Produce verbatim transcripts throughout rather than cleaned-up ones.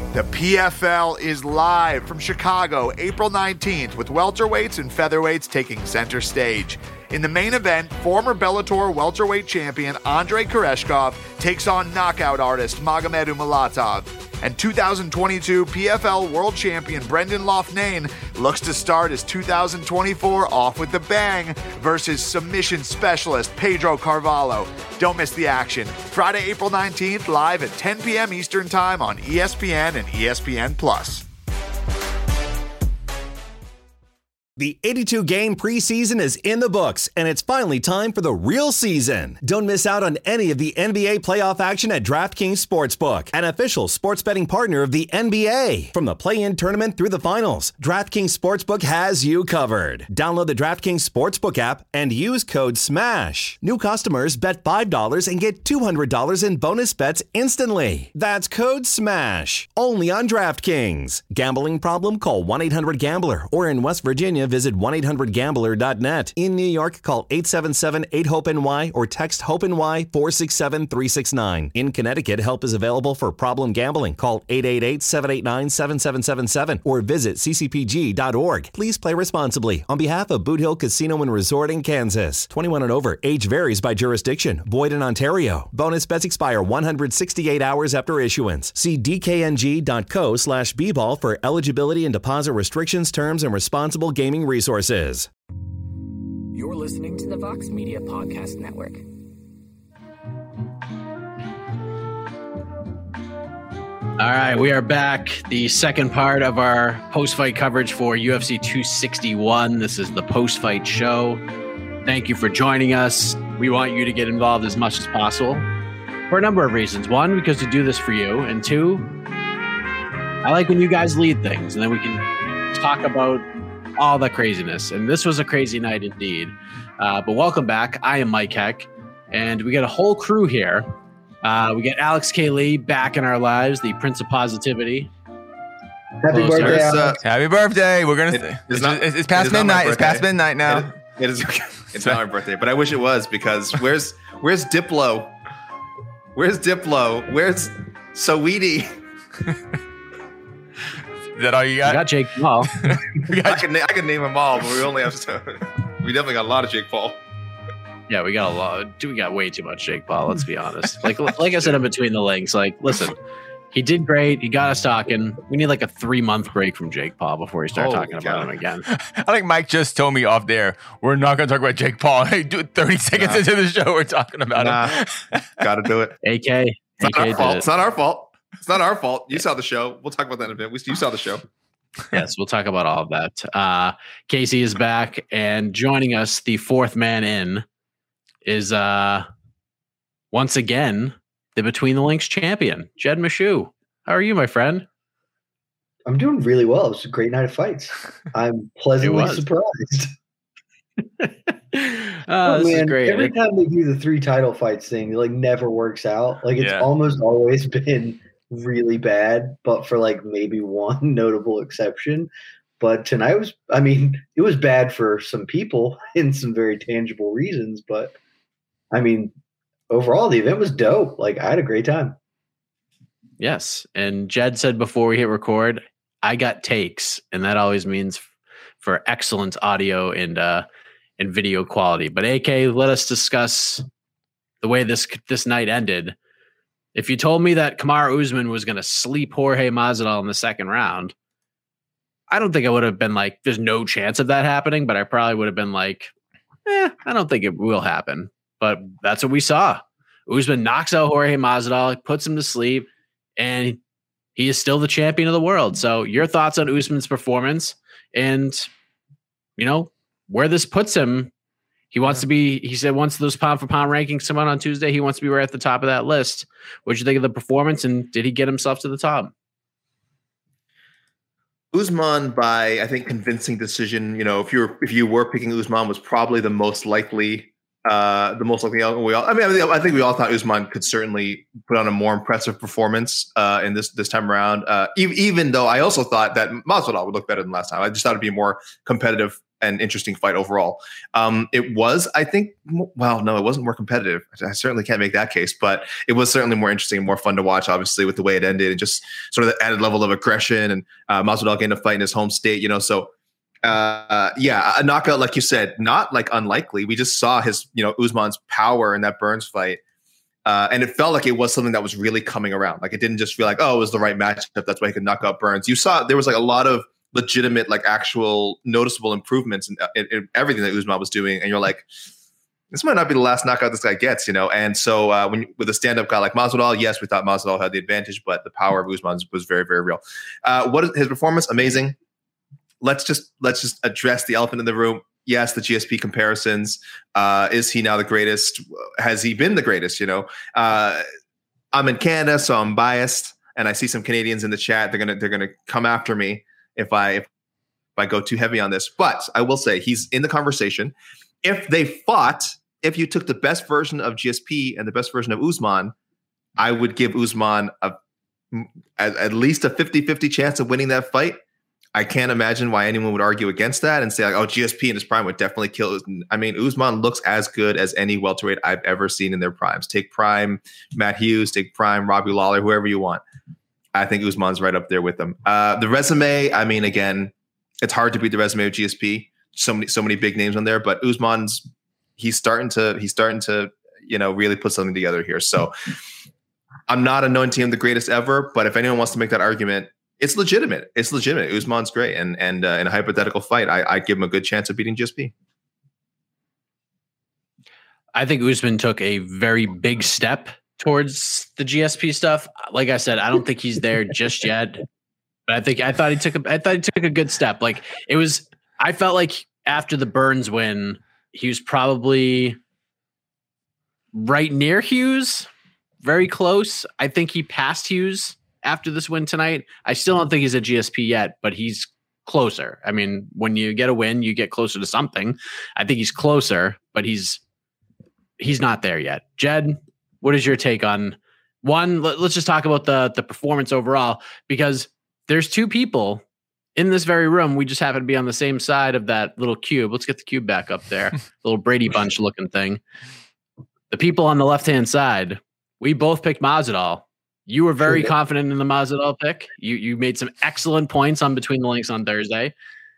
The P F L is live from Chicago, April nineteenth, with welterweights and featherweights taking center stage. In the main event, former Bellator welterweight champion Andrei Koreshkov takes on knockout artist Magomed Umalatov. And two thousand twenty-two P F L world champion Brendan Loughnane looks to start his two thousand twenty-four off with the bang versus submission specialist Pedro Carvalho. Don't miss the action. Friday, April nineteenth, live at ten p.m. Eastern Time on E S P N and E S P N Plus. The eighty-two game preseason is in the books, and it's finally time for the real season. Don't miss out on any of the N B A playoff action at DraftKings Sportsbook, an official sports betting partner of the N B A. From the play-in tournament through the finals, DraftKings Sportsbook has you covered. Download the DraftKings Sportsbook app and use code SMASH. New customers bet five dollars and get two hundred dollars in bonus bets instantly. That's code SMASH. Only on DraftKings. Gambling problem? Call one eight hundred gambler, or in West Virginia, visit one eight hundred gambler dot net. In New York, call eight seven seven eight hope N Y or text HOPE-NY four six seven three six nine. In Connecticut, help is available for problem gambling. Call eight eight eight seven eight nine seven seven seven seven or visit c c p g dot org. Please play responsibly. On behalf of Boot Hill Casino and Resort in Kansas. twenty-one and over. Age varies by jurisdiction. Void in Ontario. Bonus bets expire one hundred sixty-eight hours after issuance. See d k n g dot co slash b ball for eligibility and deposit restrictions, terms, and responsible gaming resources. You're listening to the Vox Media Podcast Network. All right, we are back. The second part of our post-fight coverage for U F C two sixty-one. This is the post-fight show. Thank you for joining us. We want you to get involved as much as possible for a number of reasons. One, because we do this for you. And two, I like when you guys lead things, and then we can talk about all the craziness. And this was a crazy night indeed. Uh, but welcome back. I am Mike Heck, and we got a whole crew here. Uh, we got Alex K. Lee back in our lives, the Prince of Positivity. Happy Hello, birthday, sir. Alex. Happy birthday. We're going It- to, it's it's, not- it's, it's past it is not my midnight. It's past birthday. midnight now. It, it is. It's not my birthday, but I wish it was, because where's where's Diplo? Where's Diplo? Where's Saweetie? Is that all you We got? got Jake Paul. We I got can na- I can name them all, but we only have so, we definitely got a lot of Jake Paul. Yeah, we got a lot. We got way too much Jake Paul. Let's be honest. Like, like I said in between the links, like, listen, he did great. He got us talking. We need like a three month break from Jake Paul before we start Holy talking about cow. him again. I think Mike just told me off there, we're not going to talk about Jake Paul. Hey, do it thirty seconds Nah. into the show, we're talking about Nah, him. got to do it. A K, It's not A K our did fault. it. It's not our fault. It's not our fault. You saw the show. We'll talk about that in a bit. We, you saw the show. Yes, we'll talk about all of that. Uh, Casey is back, and joining us, the fourth man in, is uh, once again the Between the Links champion, Jed Meshew. How are you, my friend? I'm doing really well. It was a great night of fights. I'm pleasantly was. surprised. uh, Oh, this is man, great. every time they do the three title fights thing, it like never works out. Like it's Yeah. almost always been really bad, but for like maybe one notable exception. But tonight was, I mean, it was bad for some people in some very tangible reasons. But I mean, overall, the event was dope. Like I had a great time. Yes. And Jed said before we hit record, I got takes, and that always means f- for excellent audio and uh and video quality. But A K, let us discuss the way this this night ended. If you told me that Kamaru Usman was going to sleep Jorge Masvidal in the second round, I don't think I would have been like, there's no chance of that happening, but I probably would have been like, eh, I don't think it will happen. But that's what we saw. Usman knocks out Jorge Masvidal, puts him to sleep, and he is still the champion of the world. So your thoughts on Usman's performance and, you know, where this puts him. He wants to be, he said once those pound for pound rankings come out on Tuesday, he wants to be right at the top of that list. What did you think of the performance, and did he get himself to the top? Usman, by I think convincing decision. You know, if you were if you were picking Usman, was probably the most likely. Uh, the most likely. We all. I mean, I think we all thought Usman could certainly put on a more impressive performance uh, in this this time around. Uh, even, even though I also thought that Masvidal would look better than last time. I just thought it'd be a more competitive and interesting fight overall. Um, it was, I think, well, no, it wasn't more competitive. I certainly can't make that case, but it was certainly more interesting and more fun to watch, obviously, with the way it ended and just sort of the added level of aggression and uh, Masvidal getting to fight in his home state, you know, so uh, yeah, a knockout, like you said, not like unlikely. We just saw his, you know, Usman's power in that Burns fight. Uh, and it felt like it was something that was really coming around. Like it didn't just feel like, oh, it was the right matchup. That's why he could knock out Burns. You saw there was like a lot of legitimate, like actual noticeable improvements in, in, in everything that Usman was doing. And you're like, this might not be the last knockout this guy gets, you know? And so uh, when with a stand-up guy like Masvidal, yes, we thought Masvidal had the advantage, but the power of Usman was very, very real. Uh, what is his performance? Amazing. Let's just, let's just address the elephant in the room. Yes, the G S P comparisons. Uh, is he now the greatest? Has he been the greatest? You know, uh, I'm in Canada, so I'm biased, and I see some Canadians in the chat. They're gonna they're gonna come after me if I if I go too heavy on this. But I will say he's in the conversation. If they fought, if you took the best version of G S P and the best version of Usman, I would give Usman a at, at least a fifty-fifty chance of winning that fight. I can't imagine why anyone would argue against that and say, like, oh, G S P in his prime would definitely kill. I mean, Usman looks as good as any welterweight I've ever seen in their primes. Take prime Matt Hughes, take prime Robbie Lawler, whoever you want. I think Usman's right up there with them. Uh, the resume, I mean, again, it's hard to beat the resume of G S P. So many, so many big names on there, but Usman's he's starting to he's starting to you know really put something together here. So I'm not anointing him the greatest ever, but if anyone wants to make that argument, it's legitimate. It's legitimate. Usman's great, and and uh, in a hypothetical fight, I I give him a good chance of beating G S P. I think Usman took a very big step towards the G S P stuff. Like I said, I don't think he's there just yet, but I think I thought he took a I thought he took a good step. Like it was, I felt like after the Burns win, he was probably right near Hughes, very close. I think he passed Hughes after this win tonight. I still don't think he's a G S P yet, but he's closer. I mean, when you get a win, you get closer to something. I think he's closer, but he's he's not there yet. Jed, what is your take on one? Let, let's just talk about the the performance overall, because there's two people in this very room. We just happen to be on the same side of that little cube. Let's get the cube back up there. Little Brady Bunch looking thing. The people on the left-hand side, we both picked Masvidal. You were very confident in the Masvidal pick. You you made some excellent points on Between the Links on Thursday.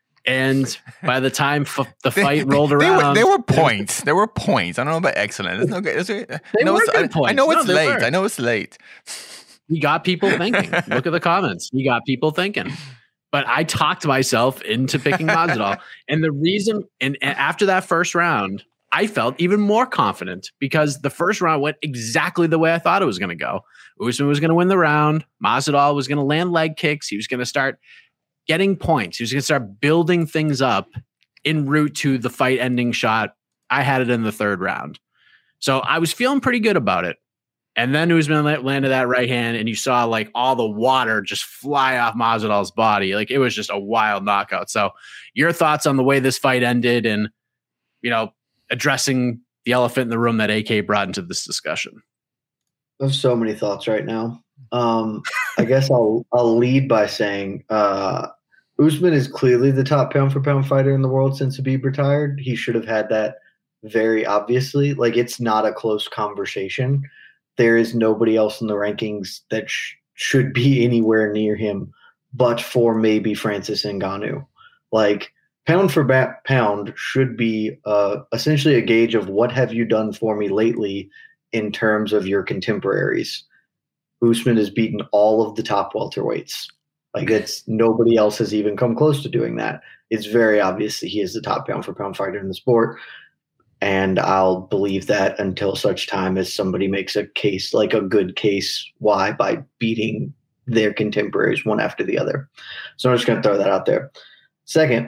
And by the time f- the fight they, rolled they around, were, there were points. There were points. I don't know about excellent. There's no good. There's, they I know were it's, good I, points. I know it's no, late. were. I know it's late. You got people thinking. Look at the comments. You got people thinking. But I talked myself into picking Masvidal. And the reason, and, and after that first round, I felt even more confident because the first round went exactly the way I thought it was going to go. Usman was going to win the round. Masvidal was going to land leg kicks. He was going to start getting points. He was going to start building things up en route to the fight ending shot. I had it in the third round. So I was feeling pretty good about it. And then Usman landed that right hand, and you saw like all the water just fly off Masvidal's body. Like it was just a wild knockout. So your thoughts on the way this fight ended and, you know, addressing the elephant in the room that A K brought into this discussion? I have so many thoughts right now. Um, I guess I'll I'll lead by saying uh, Usman is clearly the top pound for pound fighter in the world since Khabib retired. He should have had that very obviously. Like it's not a close conversation. There is nobody else in the rankings that sh- should be anywhere near him, but for maybe Francis Ngannou. Like pound for ba- pound should be uh, essentially a gauge of what have you done for me lately in terms of your contemporaries. Usman has beaten all of the top welterweights. Like it's nobody else has even come close to doing that. It's very obvious that he is the top pound for pound fighter in the sport. And I'll believe that until such time as somebody makes a case, like a good case, why, by beating their contemporaries one after the other. So I'm just going to throw that out there. Second,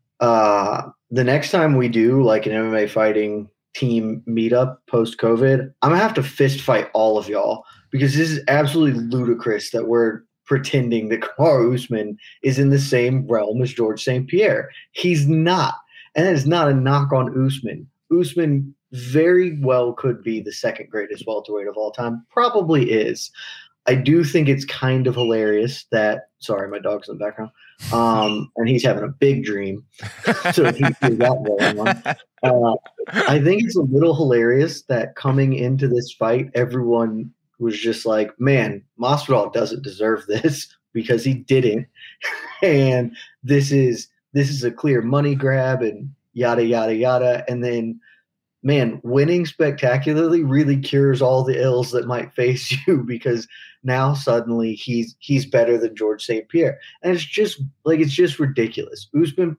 uh, the next time we do like an M M A fighting team meetup post-COVID, I'm going to have to fist fight all of y'all because this is absolutely ludicrous that we're pretending that Kamaru Usman is in the same realm as George Saint Pierre. He's not. And that is not a knock on Usman. Usman very well could be the second greatest welterweight of all time. Probably is. I do think it's kind of hilarious that, sorry, my dog's in the background, um, and he's having a big dream. So he hears that going on. Uh, I think it's a little hilarious that coming into this fight, everyone was just like, man, Masvidal doesn't deserve this because he didn't. And this is this is a clear money grab and yada, yada, yada. And then, man, winning spectacularly really cures all the ills that might face you because now suddenly he's he's better than George Saint Pierre. And it's just like it's just ridiculous. Usman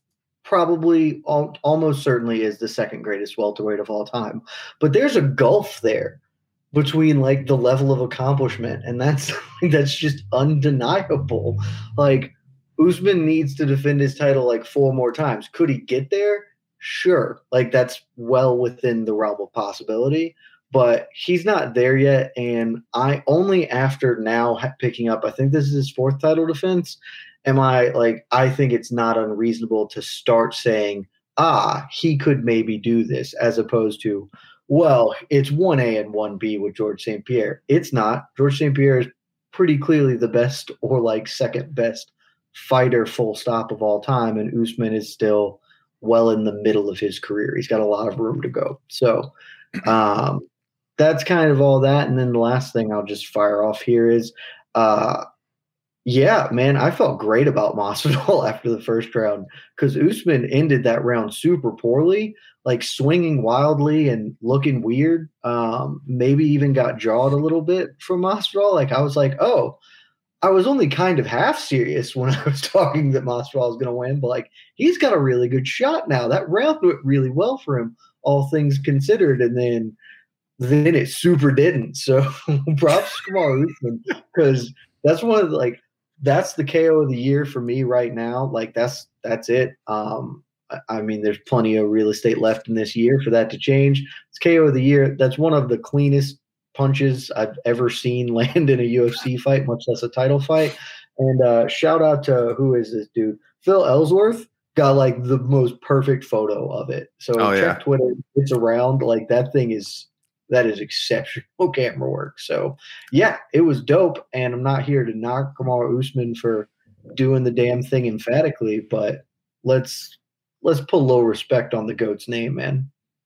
probably al- almost certainly is the second greatest welterweight of all time. But there's a gulf there between like the level of accomplishment, and that's that's just undeniable. Like Usman needs to defend his title like four more times. Could he get there? Sure. Like that's well within the realm of possibility, but he's not there yet. And I only after now picking up, I think this is his fourth title defense. Am I like, I think it's not unreasonable to start saying, ah, he could maybe do this, as opposed to, well, it's one A and one B with George Saint Pierre. It's not. George Saint Pierre is pretty clearly the best or like second best fighter full stop of all time. And Usman is still well in the middle of his career. He's got a lot of room to go. So um, that's kind of all that. And then the last thing I'll just fire off here is, uh, yeah, man, I felt great about Masvidal after the first round because Usman ended that round super poorly, like swinging wildly and looking weird. Um, maybe even got jawed a little bit from Masvidal. Like I was like, oh, I was only kind of half serious when I was talking that Masvidal was going to win, but like he's got a really good shot now. That round went really well for him, all things considered, and then then it super didn't. So props to Kamaru Usman because that's one of the, like that's the K O of the year for me right now. Like that's that's it. Um, I, I mean, there's plenty of real estate left in this year for that to change. It's K O of the year. That's one of the cleanest punches I've ever seen land in a U F C fight, much less a title fight. And uh, shout out to who is this dude? Phil Ellsworth got like the most perfect photo of it. So oh, check yeah. Twitter. It's around. Like that thing is that is exceptional camera work. So yeah, it was dope. And I'm not here to knock Kamaru Usman for doing the damn thing emphatically, but let's let's put a little respect on the GOAT's name, man.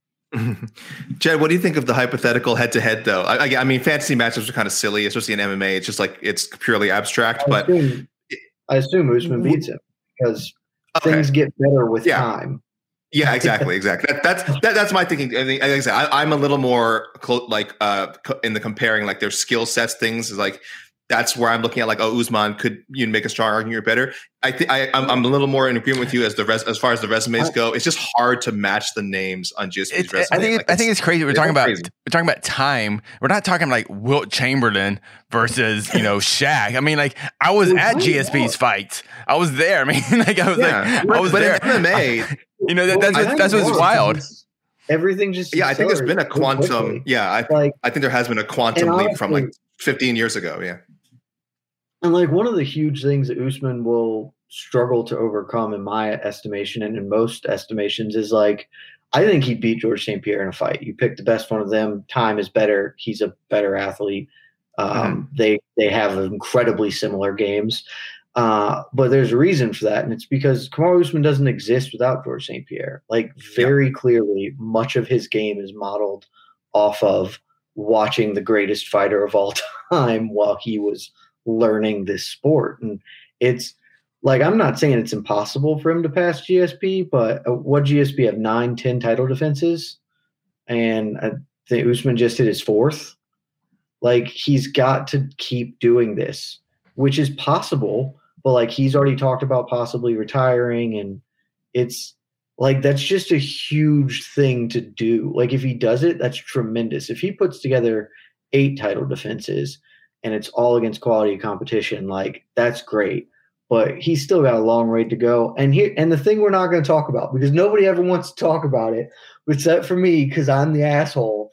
Jed, what do you think of the hypothetical head-to-head, though? I, I, I mean, fantasy matchups are kind of silly, especially in M M A. It's just like it's purely abstract. I but assume, I assume Usman beats him because okay. things get better with yeah. time. Yeah, exactly, exactly. That, that's that, that's my thinking. I mean, like I said, I, I'm a little more clo- like uh, co- in the comparing like their skill sets. Things is like that's where I'm looking at like, oh, Usman could you know, make a strong argument better. I think I'm, I'm a little more in agreement with you as the res- as far as the resumes go. It's just hard to match the names on G S P's resume. I think like I think it's crazy. We're talking about crazy. we're talking about time. We're not talking like Wilt Chamberlain versus you know Shaq. I mean, like I was at G S P's fights. I was there. I mean, like I was yeah. like I was but there. in M M A, you know that, Well, that's what, that's what's wild. Everything just yeah, I think there's been a accelerates quantum. quickly. Yeah, I Like, I think there has been a quantum and leap from like honestly- fifteen years ago. Yeah. And like one of the huge things that Usman will struggle to overcome, in my estimation, and in most estimations, is like I think he beat George Saint Pierre in a fight. You pick the best one of them. Time is better. He's a better athlete. Um, Mm-hmm. They they have incredibly similar games, uh, but there's a reason for that, and it's because Kamaru Usman doesn't exist without George Saint Pierre. Like very clearly, much of his game is modeled off of watching the greatest fighter of all time while he was learning this sport. And it's like, I'm not saying it's impossible for him to pass G S P, but what G S P have nine, ten title defenses. And I think Usman just hit his fourth. Like he's got to keep doing this, which is possible, but like he's already talked about possibly retiring. And it's like, that's just a huge thing to do. Like if he does it, that's tremendous. If he puts together eight title defenses, and it's all against quality competition, like that's great. But he's still got a long way to go. And here, and the thing we're not going to talk about, because nobody ever wants to talk about it, except for me, because I'm the asshole.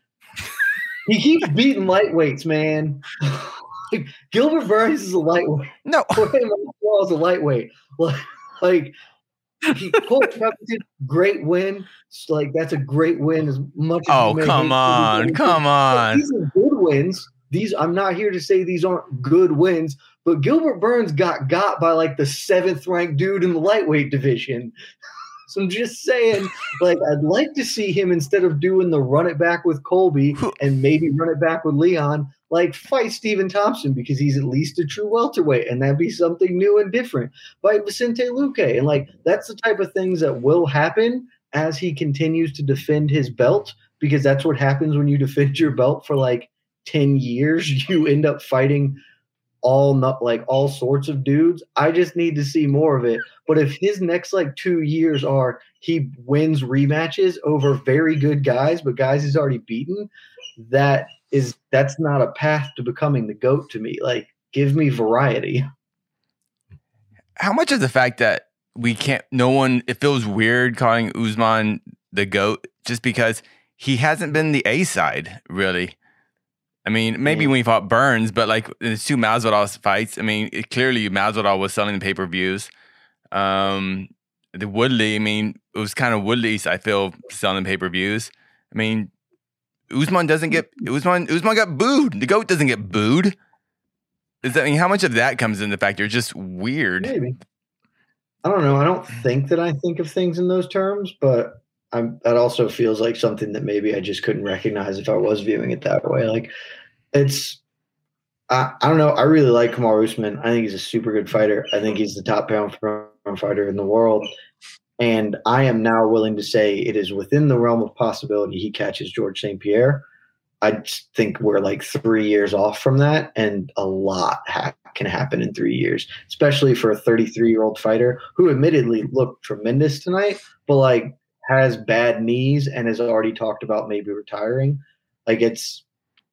He keeps beating lightweights, man. Like, Gilbert Burns is a lightweight. No, Jorge Masvidal is a lightweight. Like, like he pulled Covington, great win. It's like that's a great win. As much. As oh you may come hate on, it. come on. These are good wins. these, I'm not here to say these aren't good wins, but Gilbert Burns got got by like the seventh ranked dude in the lightweight division. So I'm just saying, like, I'd like to see him, instead of doing the run it back with Colby and maybe run it back with Leon, like fight Stephen Thompson, because he's at least a true welterweight, and that'd be something new and different. Fight Vicente Luque. And like, that's the type of things that will happen as he continues to defend his belt, because that's what happens when you defend your belt for like ten years. You end up fighting all not like all sorts of dudes. I just need to see more of it. But if his next like two years are he wins rematches over very good guys, but guys he's already beaten, that is that's not a path to becoming the GOAT to me. Like, give me variety. How much of the fact that we can't, no one, it feels weird calling Usman the GOAT just because he hasn't been the A side, really. I mean, maybe when he fought Burns, but like the two Masvidal fights, I mean, it, clearly Masvidal was selling the pay-per-views. Um, the Woodley, I mean, it was kind of Woodley's, I feel, selling pay-per-views. I mean, Usman doesn't get, Usman, Usman got booed. The GOAT doesn't get booed. Is that, I mean, how much of that comes into factor? It's just weird. Maybe. I don't know. I don't think that I think of things in those terms, but I'm, that also feels like something that maybe I just couldn't recognize if I was viewing it that way. Like, it's, I, I don't know. I really like Kamaru Usman. I think he's a super good fighter. I think he's the top pound for pound fighter in the world. And I am now willing to say it is within the realm of possibility he catches George Saint Pierre. I think we're like three years off from that, and a lot ha- can happen in three years, especially for a thirty-three-year-old fighter who admittedly looked tremendous tonight, but like has bad knees and has already talked about maybe retiring. Like, it's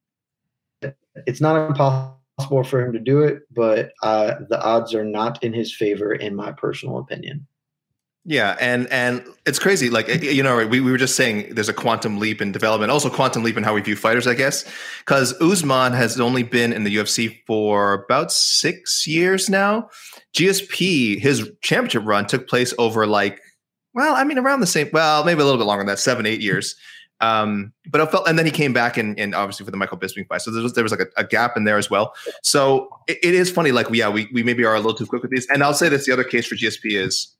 it's not impossible for him to do it, but uh, the odds are not in his favor, in my personal opinion. Yeah, and and it's crazy. Like, you know, we, we were just saying there's a quantum leap in development, also quantum leap in how we view fighters, I guess, because Usman has only been in the U F C for about six years now. G S P, his championship run took place over like, well, I mean, around the same, well, maybe a little bit longer than that, seven, eight years. Um, but I felt, and then he came back and, and obviously for the Michael Bisping fight. So there was, there was like a, a gap in there as well. So it, it is funny. Like, yeah, we, we maybe are a little too quick with these. And I'll say this, the other case for G S P is,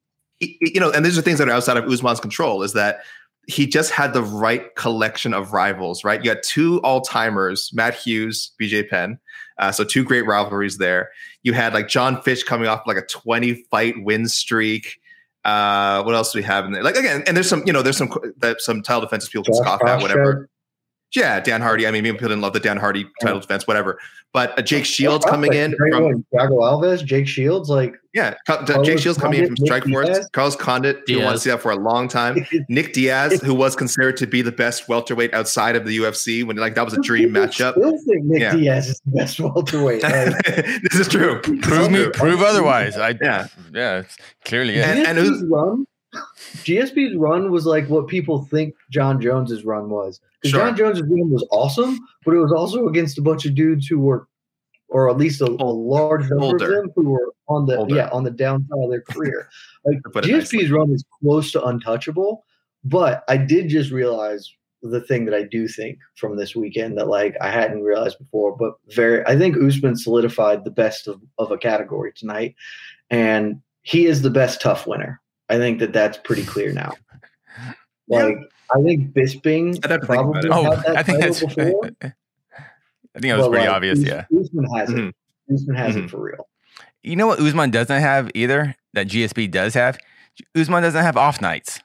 you know, and these are things that are outside of Usman's control, is that he just had the right collection of rivals, right? You got two all-timers, Matt Hughes, B J Penn. Uh, so two great rivalries there. You had like John Fitch coming off like a twenty fight win streak. Uh, what else do we have in there? Like, again, and there's some, you know, there's some, that some title defenses people can scoff at, whatever. Yeah, Dan Hardy. I mean, people didn't love the Dan Hardy title defense, whatever. But uh, Jake Shields coming in from Thiago Alves, Jake Shields, like yeah, Jake Shields coming in from Strikeforce. Carlos Condit, who wanted to see that for a long time. Nick Diaz, who was considered to be the best welterweight outside of the U F C, when like that was a dream matchup. I still think Nick yeah. Diaz is the best welterweight. Like, this is true. Prove me, prove otherwise. I yeah, yeah, it's clearly is. And, and who's run? G S P's run was like what people think John Jones's run was. Because sure. John Jones's run was awesome, but it was also against a bunch of dudes who were, or at least a, a large number Older. of them who were on the Older. yeah on the downside of their career. Like G S P's run is close to untouchable, but I did just realize the thing that I do think from this weekend that like I hadn't realized before, but very I think Usman solidified the best of, of a category tonight, and he is the best tough winner. I think that that's pretty clear now. Like, yeah. I think Bisping probably had oh, that I think title that's, before. I think that was but pretty like, obvious, Us- yeah. Usman has mm-hmm. it. Usman has mm-hmm. it for real. You know what Usman doesn't have either that G S P does have? Usman doesn't have off nights.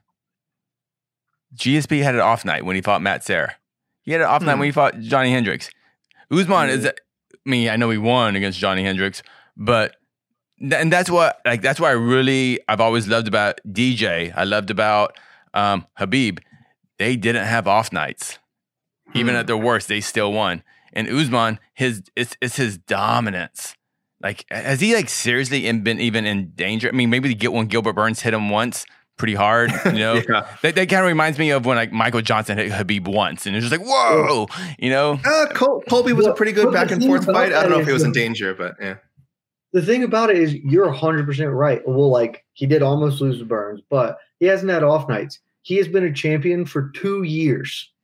G S P had an off night when he fought Matt Serra. He had an off mm-hmm. night when he fought Johnny Hendricks. Usman mm-hmm. is, I mean, I know he won against Johnny Hendricks, but and that's what, like, that's what I really, I've always loved about D J. I loved about um, Habib. They didn't have off nights. Hmm. Even at their worst, they still won. And Usman, his, it's, it's his dominance. Like, has he, like, seriously been even in danger? I mean, maybe to get when Gilbert Burns hit him once pretty hard, you know? yeah. That, that kind of reminds me of when, like, Michael Johnson hit Habib once. And it's just like, whoa, you know? Uh, Col- Colby was well, a pretty good back and forth fight. I don't know if he was in danger, but yeah. The thing about it is you're one hundred percent right. Well, like, he did almost lose to Burns, but he hasn't had off nights. He has been a champion for two years.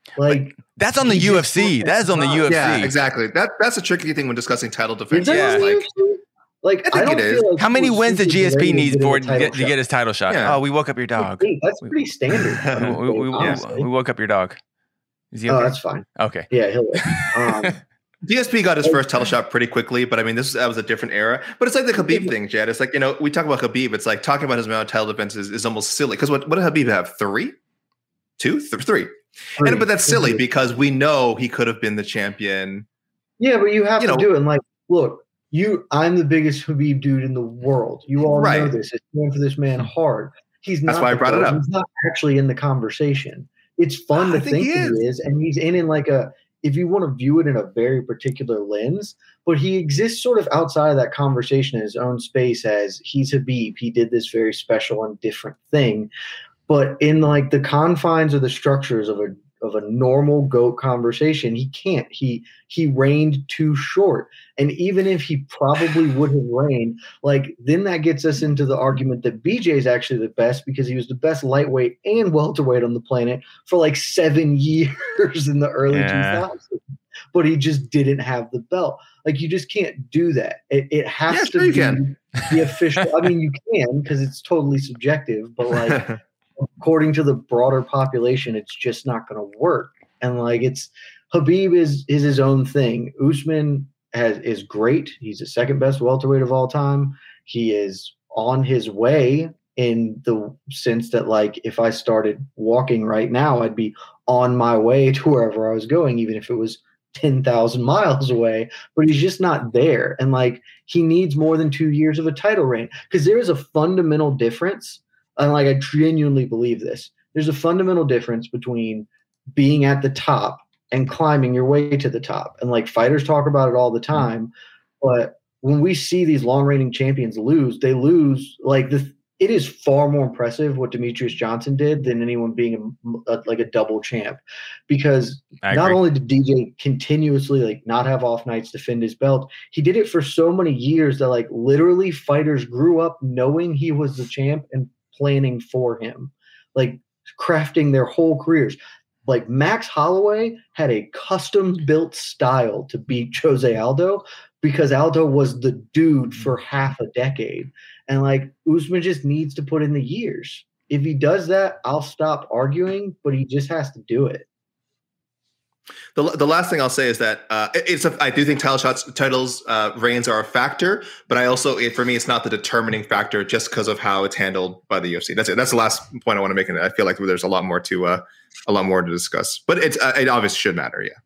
Like that's on the U F C. That is on the U F C. Yeah, exactly. That that's a tricky thing when discussing title defense. Is Yeah. that on the Like, U F C? Like, I think I don't it is. feel like How many people wins did super G S P delayed need getting for a to title get, to shot. get his title shot? Yeah. Oh, we woke up your dog. Hey, that's We- pretty standard. we, we, we, honestly. we woke up your dog. Is he Oh, okay? that's fine. Okay. Yeah, he'll. Um, G S P got his first title shot pretty quickly, but I mean, this that was a different era. But it's like the Khabib thing, Jed. It's like, you know, we talk about Khabib. It's like talking about his amount of title defenses is almost silly. Because what, what did Khabib have? Three? Two? Th- three. And, but that's silly because we know he could have been the champion. Yeah, but you have You to know- do it. And like, look, you. I'm the biggest Khabib dude in the world. You all know Right. this. It's going for this man hard. He's not. That's why I the brought it GOAT. up. He's not actually in the conversation. It's fun I to think think, he he is. is, and he's in in like a. If you want to view it in a very particular lens, but he exists sort of outside of that conversation in his own space as he's Khabib. He did this very special and different thing. But in like the confines of the structures of a of a normal GOAT conversation, he can't. He he reigned too short. And even if he probably would have reigned, like then that gets us into the argument that B J is actually the best because he was the best lightweight and welterweight on the planet for like seven years in the early Yeah. two thousands. But he just didn't have the belt. Like you just can't do that. It, it has Yeah, to sure you be can. the official. I mean, you can because it's totally subjective, but like according to the broader population, it's just not going to work. And like it's Khabib is is his own thing. Usman has is great. He's the second best welterweight of all time. He is on his way in the sense that like if I started walking right now, I'd be on my way to wherever I was going, even if it was ten thousand miles away. But he's just not there. And like he needs more than two years of a title reign because there is a fundamental difference. And like I genuinely believe this. There's a fundamental difference between being at the top and climbing your way to the top. And like fighters talk about it all the time, but when we see these long reigning champions lose, they lose like the. It is far more impressive what Demetrius Johnson did than anyone being a, a, like a double champ, because I not agree. only did D J continuously like not have off nights defend his belt, he did it for so many years that like literally fighters grew up knowing he was the champ and planning for him, like crafting their whole careers. Like Max Holloway had a custom built style to beat Jose Aldo because Aldo was the dude for half a decade. And like Usman just needs to put in the years. If he does that, I'll stop arguing, but he just has to do it. The, the last thing I'll say is that uh, it- it's a, I do think title shots, titles, uh, reigns are a factor, but I also, it, for me, it's not the determining factor just because of how it's handled by the U F C. That's it. That's the last point I want to make, and I feel like there's a lot more to uh, a lot more to discuss. But it's uh, it obviously should matter, yeah.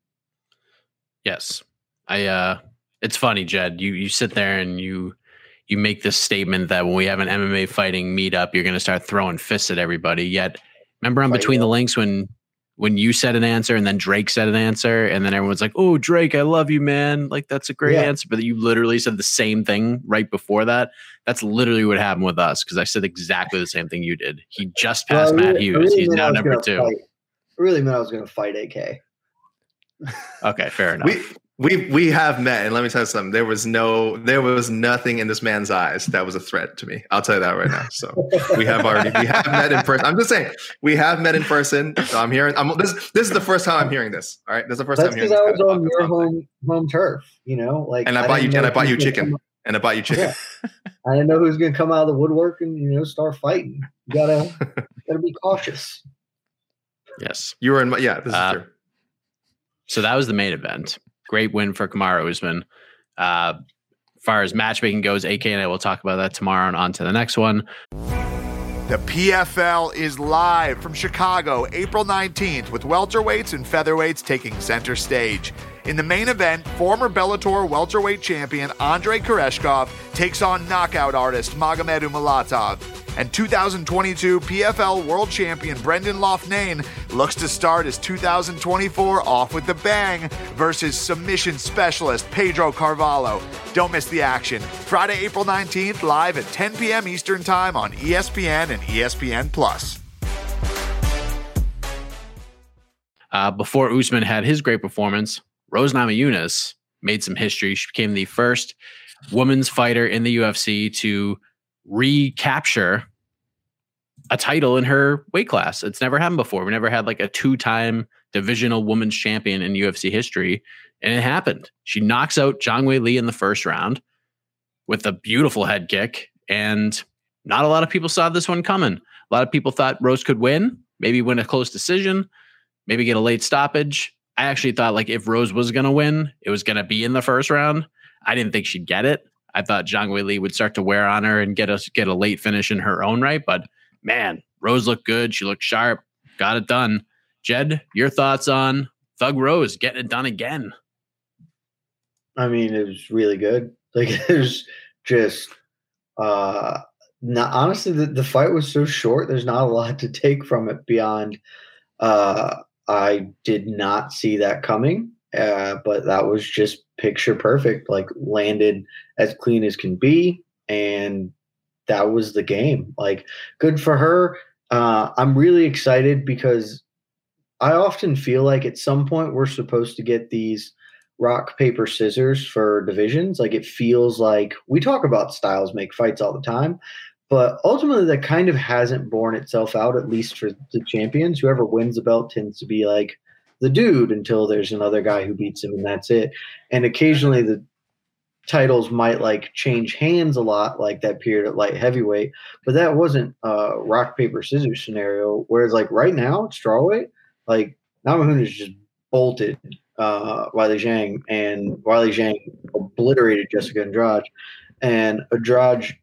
Yes. I uh it's funny, Jed. You you sit there and you you make this statement that when we have an M M A fighting meetup, you're gonna start throwing fists at everybody. Yet remember on Fight Between it. the Links when when you said an answer and then Drake said an answer, and then everyone's like, "Oh, Drake, I love you, man. Like that's a great Yeah. answer." But you literally said the same thing right before that. That's literally what happened with us because I said exactly the same thing you did. He just passed Well, I Matt really- I Hughes. really He's meant I now was number gonna two. fight- I really meant I was going to fight A K. Okay, fair enough. We we we have met, and let me tell you something. There was no, there was nothing in this man's eyes that was a threat to me. I'll tell you that right now. So we have already we have met in person. I'm just saying we have met in person. So I'm hearing. I'm this. This is the first time I'm hearing this. All right, this is the first That's time I'm because hearing I this. was kind on of your talk. home home turf, you know, like And I bought you didn't and know I bought you who's gonna chicken. come- And I bought you chicken. Yeah. I didn't know who was going to come out of the woodwork and you know start fighting. You gotta gotta be cautious. yes. You were in my yeah. This is Uh, true. So that was the main event. Great win for Kamaru Usman. Uh, as far as matchmaking goes, A K and I will talk about that tomorrow and on to the next one. The P F L is live from Chicago, April nineteenth, with welterweights and featherweights taking center stage. In the main event, former Bellator welterweight champion Andrei Koreshkov takes on knockout artist Magomed Umalatov. And two thousand twenty-two P F L world champion Brendan Loughnane looks to start his two thousand twenty-four off with the bang versus submission specialist Pedro Carvalho. Don't miss the action. Friday, April nineteenth, live at ten p.m. Eastern Time on E S P N and E S P N Plus. Uh, before Usman had his great performance, Rose Namajunas made some history. She became the first women's fighter in the U F C to recapture a title in her weight class. It's never happened before. We never had like a two-time divisional women's champion in U F C history. And it happened. She knocks out Zhang Wei Li in the first round with a beautiful head kick. And not a lot of people saw this one coming. A lot of people thought Rose could win, maybe win a close decision, maybe get a late stoppage. I actually thought like if Rose was going to win, it was going to be in the first round. I didn't think she'd get it. I thought Zhang Wei Li would start to wear on her and get us get a late finish in her own right. But man, Rose looked good. She looked sharp. Got it done. Jed, your thoughts on Thug Rose getting it done again? I mean, it was really good. Like, there's just, uh, not, honestly, the, the fight was so short. There's not a lot to take from it beyond, uh, I did not see that coming, uh, but that was just picture perfect, like landed as clean as can be. And that was the game. Like, good for her. Uh, I'm really excited because I often feel like at some point we're supposed to get these rock, paper, scissors for divisions. Like, it feels like we talk about styles make fights all the time, but ultimately that kind of hasn't borne itself out, at least for the champions. Whoever wins the belt tends to be like the dude until there's another guy who beats him, and that's it. And occasionally the titles might like change hands a lot, like that period at light heavyweight, but that wasn't a rock, paper, scissors scenario. Whereas like right now at strawweight, like Namajunas just bolted uh, Weili Zhang, and Weili Zhang obliterated Jessica Andrade, and Andrade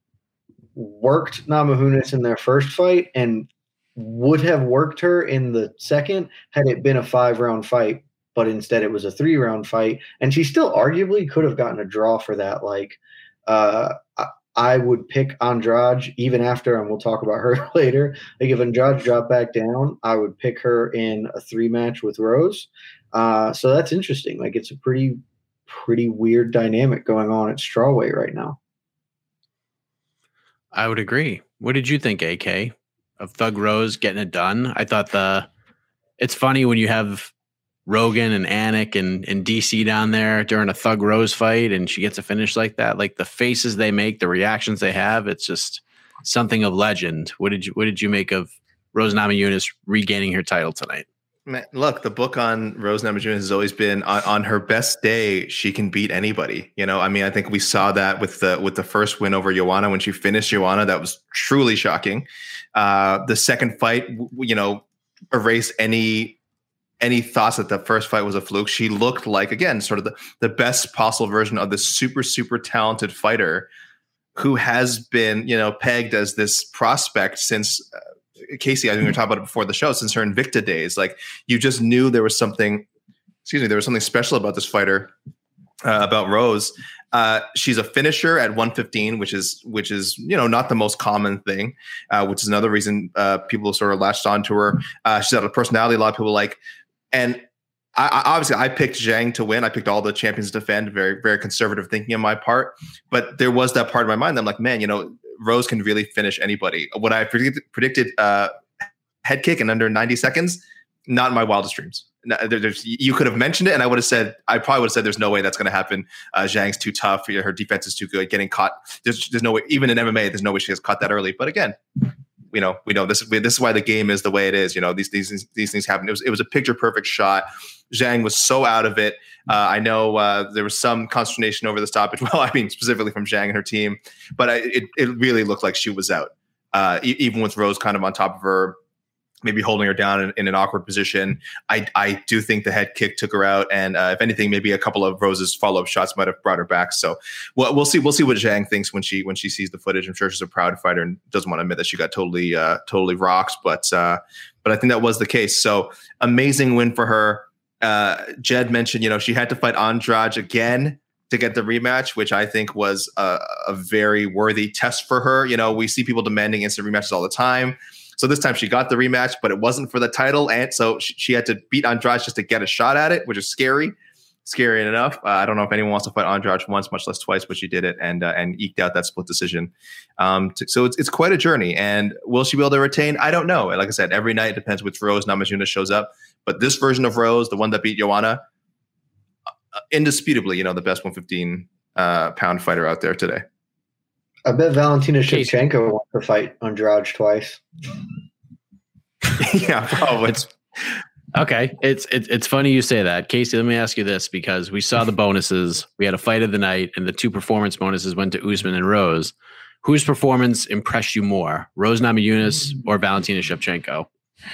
worked Namajunas in their first fight and would have worked her in the second had it been a five-round fight, but instead it was a three-round fight, and she still arguably could have gotten a draw for that. Like, uh, I, I would pick Andrade even after, and we'll talk about her later. Like, if Andrade dropped back down, I would pick her in a three-match with Rose. Uh, so that's interesting. Like, it's a pretty, pretty weird dynamic going on at strawweight right now. I would agree. What did you think, A K, of Thug Rose getting it done? I thought the it's funny when you have Rogan and Anik and, and D C down there during a Thug Rose fight and she gets a finish like that. Like, the faces they make, the reactions they have, it's just something of legend. What did you what did you make of Rose Namajunas regaining her title tonight? Man, look, the book on Rose Namajunas has always been on, on her best day, she can beat anybody. You know, I mean, I think we saw that with the with the first win over Joanna when she finished Joanna. That was truly shocking. Uh, the second fight, you know, erased any any thoughts that the first fight was a fluke. She looked like, again, sort of the, the best possible version of this super, super talented fighter who has been, you know, pegged as this prospect since uh, Casey, I think we were talking about it before the show, since her Invicta days. Like, you just knew there was something, excuse me, there was something special about this fighter, uh, about Rose. Uh, she's a finisher at one fifteen, which is, which is, you know, not the most common thing, uh, which is another reason uh, people sort of latched onto her. Uh, she's got a personality a lot of people like, and I, I obviously I picked Zhang to win. I picked all the champions to defend, very, very conservative thinking on my part. But there was that part of my mind that I'm like, man, you know, Rose can really finish anybody. What I predicted, predicted uh, head kick in under ninety seconds, not in my wildest dreams. There, there's, you could have mentioned it, and I would have said, I probably would have said, there's no way that's going to happen. Uh, Zhang's too tough. Her defense is too good. Getting caught, there's, there's no way. Even in M M A, there's no way she gets caught that early. But again, you know, we know this. This is why the game is the way it is. You know, these these these things happen. It was it was a picture perfect shot. Zhang was so out of it. Uh, I know uh, there was some consternation over the stoppage. Well, I mean, specifically from Zhang and her team, but I, it it really looked like she was out. Uh, e- even with Rose kind of on top of her, maybe holding her down in, in an awkward position. I I do think the head kick took her out, and uh, if anything, maybe a couple of Rose's follow up shots might have brought her back. So we'll we'll see we'll see what Zhang thinks when she when she sees the footage. I'm sure she's a proud fighter and doesn't want to admit that she got totally uh, totally rocked, but uh, but I think that was the case. So amazing win for her. Uh, Jed mentioned, you know, she had to fight Andrade again to get the rematch, which I think was a, a very worthy test for her. You know, we see people demanding instant rematches all the time. So this time she got the rematch, but it wasn't for the title. And so she, she had to beat Andrade just to get a shot at it, which is scary, scary enough. Uh, I don't know if anyone wants to fight Andrade once, much less twice, but she did it and uh, and eked out that split decision. Um, to, so it's it's quite a journey. And will she be able to retain? I don't know. Like I said, every night it depends which Rose Namajunas shows up. But this version of Rose, the one that beat Joanna, uh, indisputably, you know, the best one fifteen uh, pound fighter out there today. I bet Valentina Shevchenko wants to fight Andrade twice. Yeah, probably. It's, Okay, it's it's it's funny you say that, Casey. Let me ask you this, because we saw the bonuses. We had a fight of the night, and the two performance bonuses went to Usman and Rose. Whose performance impressed you more, Rose Namajunas or Valentina Shevchenko?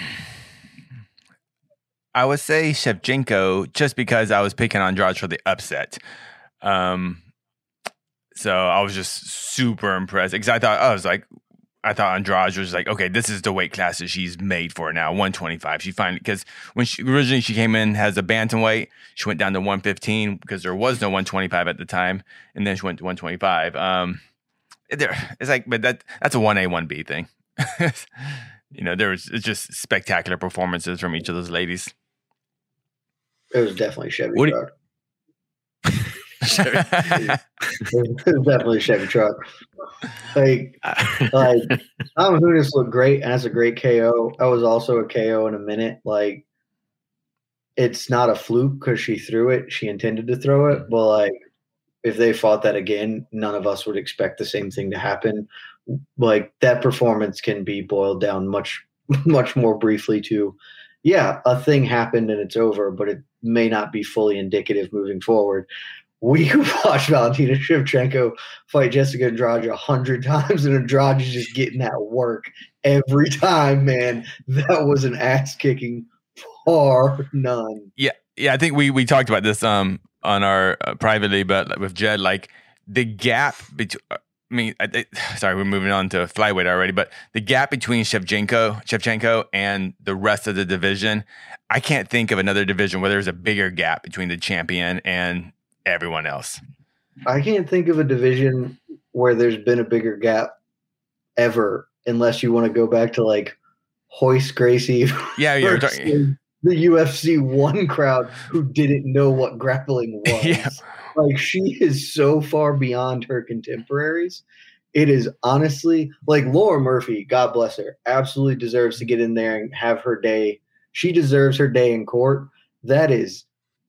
I would say Shevchenko, just because I was picking Andrade for the upset. Um, so I was just super impressed because I thought I was like. I thought Andrade was like, okay, this is the weight class that she's made for now, one twenty-five. She finally, because when she originally she came in as a bantamweight, she went down to one fifteen because there was no one twenty-five at the time, and then she went to one twenty-five. Um, there, it's like, but that that's a one A, one B thing. You know, there was it's just spectacular performances from each of those ladies. It was definitely Chevy What truck. It was definitely a Chevy truck. Like, like Namajunas looked great, and that's a great K O. That was also a K O in a minute. Like, it's not a fluke because she threw it; she intended to throw it. But like, if they fought that again, none of us would expect the same thing to happen. Like, that performance can be boiled down much, much more briefly to, yeah, a thing happened and it's over, but it may not be fully indicative moving forward. We watched Valentina Shevchenko fight Jessica Andrade a hundred times, and Andrade is just getting that work every time, man. That was an ass kicking, bar none. Yeah, yeah. I think we we talked about this um on our uh, privately, but with Jed, like the gap between. I mean, I, I, sorry, we're moving on to flyweight already, but the gap between Shevchenko, Shevchenko and the rest of the division, I can't think of another division where there's a bigger gap between the champion and everyone else. I can't think of a division where there's been a bigger gap ever, unless you want to go back to like Royce Gracie. Yeah, you're talking the U F C one crowd who didn't know what grappling was. Yeah. Like, she is so far beyond her contemporaries. It is honestly like Laura Murphy, God bless her, absolutely deserves to get in there and have her day. She deserves her day in court. That is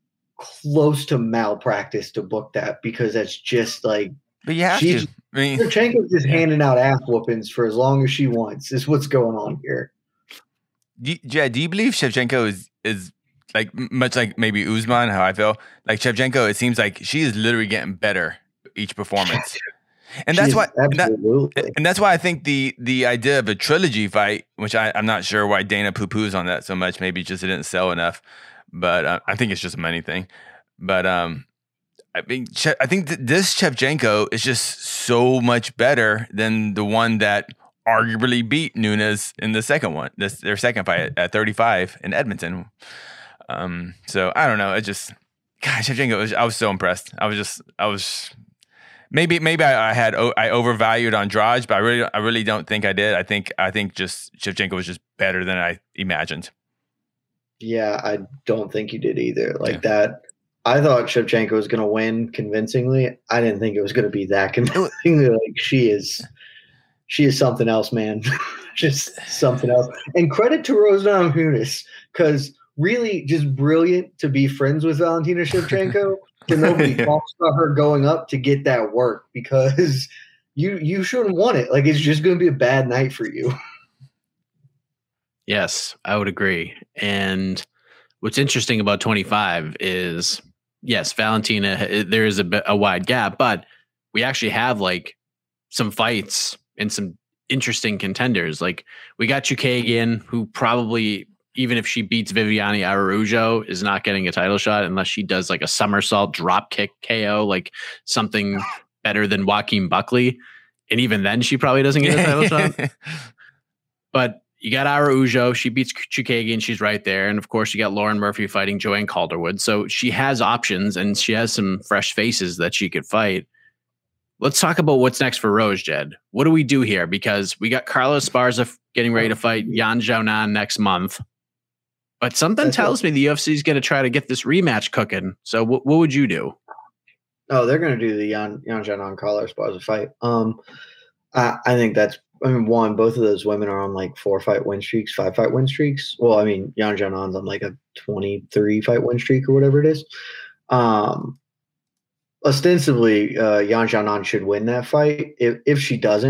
close to malpractice to book that, because that's just like, but you have she's, to. I mean, Shevchenko's just yeah. handing out ass whoopings for as long as she wants. Is what's going on here. Do, yeah, do you believe Shevchenko is is like much like maybe Usman? How I feel like Shevchenko, it seems like she is literally getting better each performance, and that's She why. is And, that, absolutely. and that's why I think the the idea of a trilogy fight, which I, I'm not sure why Dana poo poos on that so much. Maybe just it didn't sell enough, but uh, I think it's just a money thing. But um, I mean, che- I think that this Shevchenko is just so much better than the one that arguably beat Nunes in the second one, this their second fight at, at thirty-five in Edmonton. Um, so I don't know. It just, gosh, Shevchenko was, I was so impressed. I was just, I was maybe, maybe I, I had, I overvalued Andrade, but I really, I really don't think I did. I think, I think just Shevchenko was just better than I imagined. Yeah, I don't think you did either. Like Yeah. that. I thought Shevchenko was going to win convincingly. I didn't think it was going to be that convincingly. Like, she is, she is something else, man. Just something else. And credit to Rose Namajunas, because really just brilliant to be friends with Valentina Shevchenko. So nobody talks about her going up to get that work, because you you shouldn't want it. Like, it's just going to be a bad night for you. Yes, I would agree. And what's interesting about twenty-five is, yes, Valentina, there is a, bit, a wide gap, but we actually have like some fights and some interesting contenders. Like, we got Chukagian, who probably, even if she beats Viviane Araújo, is not getting a title shot unless she does like a somersault drop kick K O, like something better than Joaquin Buckley. And even then, she probably doesn't get a title shot. But you got Araújo. She beats Chukagian. She's right there. And of course, you got Lauren Murphy fighting Joanne Calderwood. So she has options, and she has some fresh faces that she could fight. Let's talk about what's next for Rose, Jed. What do we do here? Because we got Carlos Esparza getting ready to fight Yan Xiaonan next month. But something That's tells me the U F C is going to try to get this rematch cooking. So what, what would you do? Oh, they're going to do the Yan Yan Xiaonan Carlos Esparza fight. Um, I, I think that's. I mean, one, both of those women are on like four fight win streaks, five fight win streaks. Well, I mean, Yan Xiaonan's on like a twenty-three fight win streak or whatever it is. Um, ostensibly, uh, Yan Xiaonan should win that fight. If if she doesn't,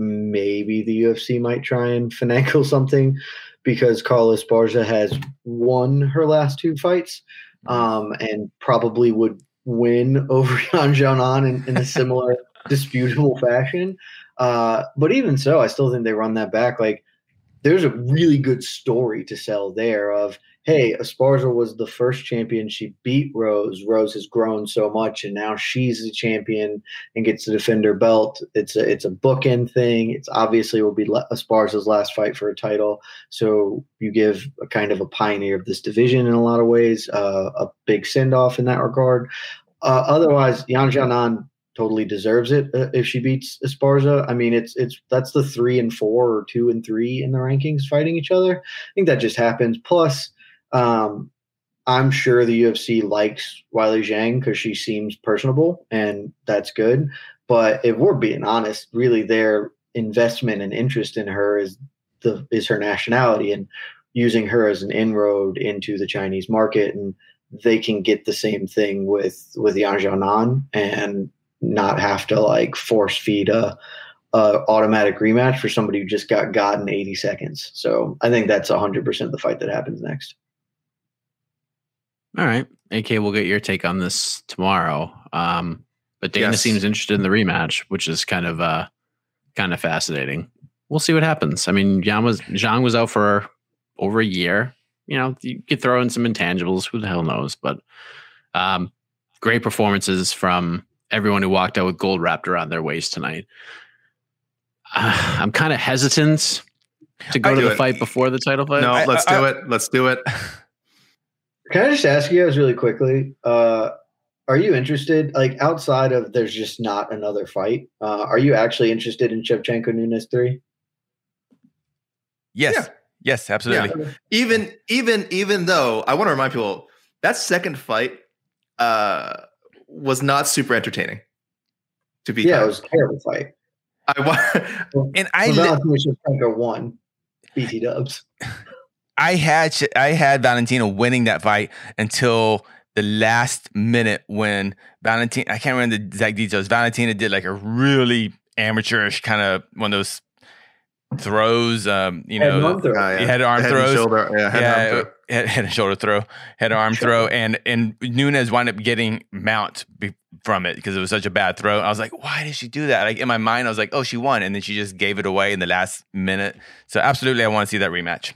maybe the U F C might try and finagle something because Carla Esparza has won her last two fights um, and probably would win over Yan Xiaonan in, in a similar disputable fashion. Uh, but even so, I still think they run that back. Like, there's a really good story to sell there of, hey, Esparza was the first champion. She beat Rose. Rose has grown so much, and now she's the champion and gets to defend her belt. It's a it's a bookend thing. It's obviously will be Esparza's last fight for a title. So you give a kind of a pioneer of this division in a lot of ways, uh, a big send-off in that regard. Uh, otherwise, Yan Xiaonan totally deserves it uh, if she beats Esparza. I mean, it's it's that's the three and four or two and three in the rankings fighting each other. I think that just happens. Plus, um, I'm sure the U F C likes Weili Zhang because she seems personable, and that's good. But if we're being honest, really their investment and interest in her is the is her nationality and using her as an inroad into the Chinese market, and they can get the same thing with with Yan Xiaonan and not have to like force feed a, a automatic rematch for somebody who just got got in eighty seconds. So I think that's one hundred percent the fight that happens next. All right. A K, we'll get your take on this tomorrow. Um, but Dana Yes. seems interested in the rematch, which is kind of uh, kind of fascinating. We'll see what happens. I mean, Zhang was, Zhang was out for over a year. You know, you could throw in some intangibles. Who the hell knows? But um, great performances from everyone who walked out with gold wrapped around their waist tonight. Uh, I'm kind of hesitant to go I to do the it. fight before the title fight. No, I- let's I- do it. Let's do it. Can I just ask you guys really quickly? Uh, are you interested, like outside of there's just not another fight? Uh, are you actually interested in Shevchenko Nunes three? Yes. Yeah. Yes, absolutely. Even even even though I want to remind people that second fight uh, was not super entertaining. To be Yeah, kind. it was a terrible fight. I wa- And I Well, li- Valentina Shevchenko won. B T Dubs. I had Sh- I had Valentina winning that fight until the last minute when Valentina, I can't remember the exact details. Valentina did like a really amateurish kind of one of those throws, um, you know, Head-on throw. Oh, yeah. head arm Head and throws. shoulder, yeah, head and arm yeah, throw. head, head and shoulder throw, head arm Sure. throw, and and Nunes wound up getting mount be, from it because it was such a bad throw. I was like, why did she do that? Like in my mind, I was like, oh, she won, and then she just gave it away in the last minute. So absolutely, I want to see that rematch.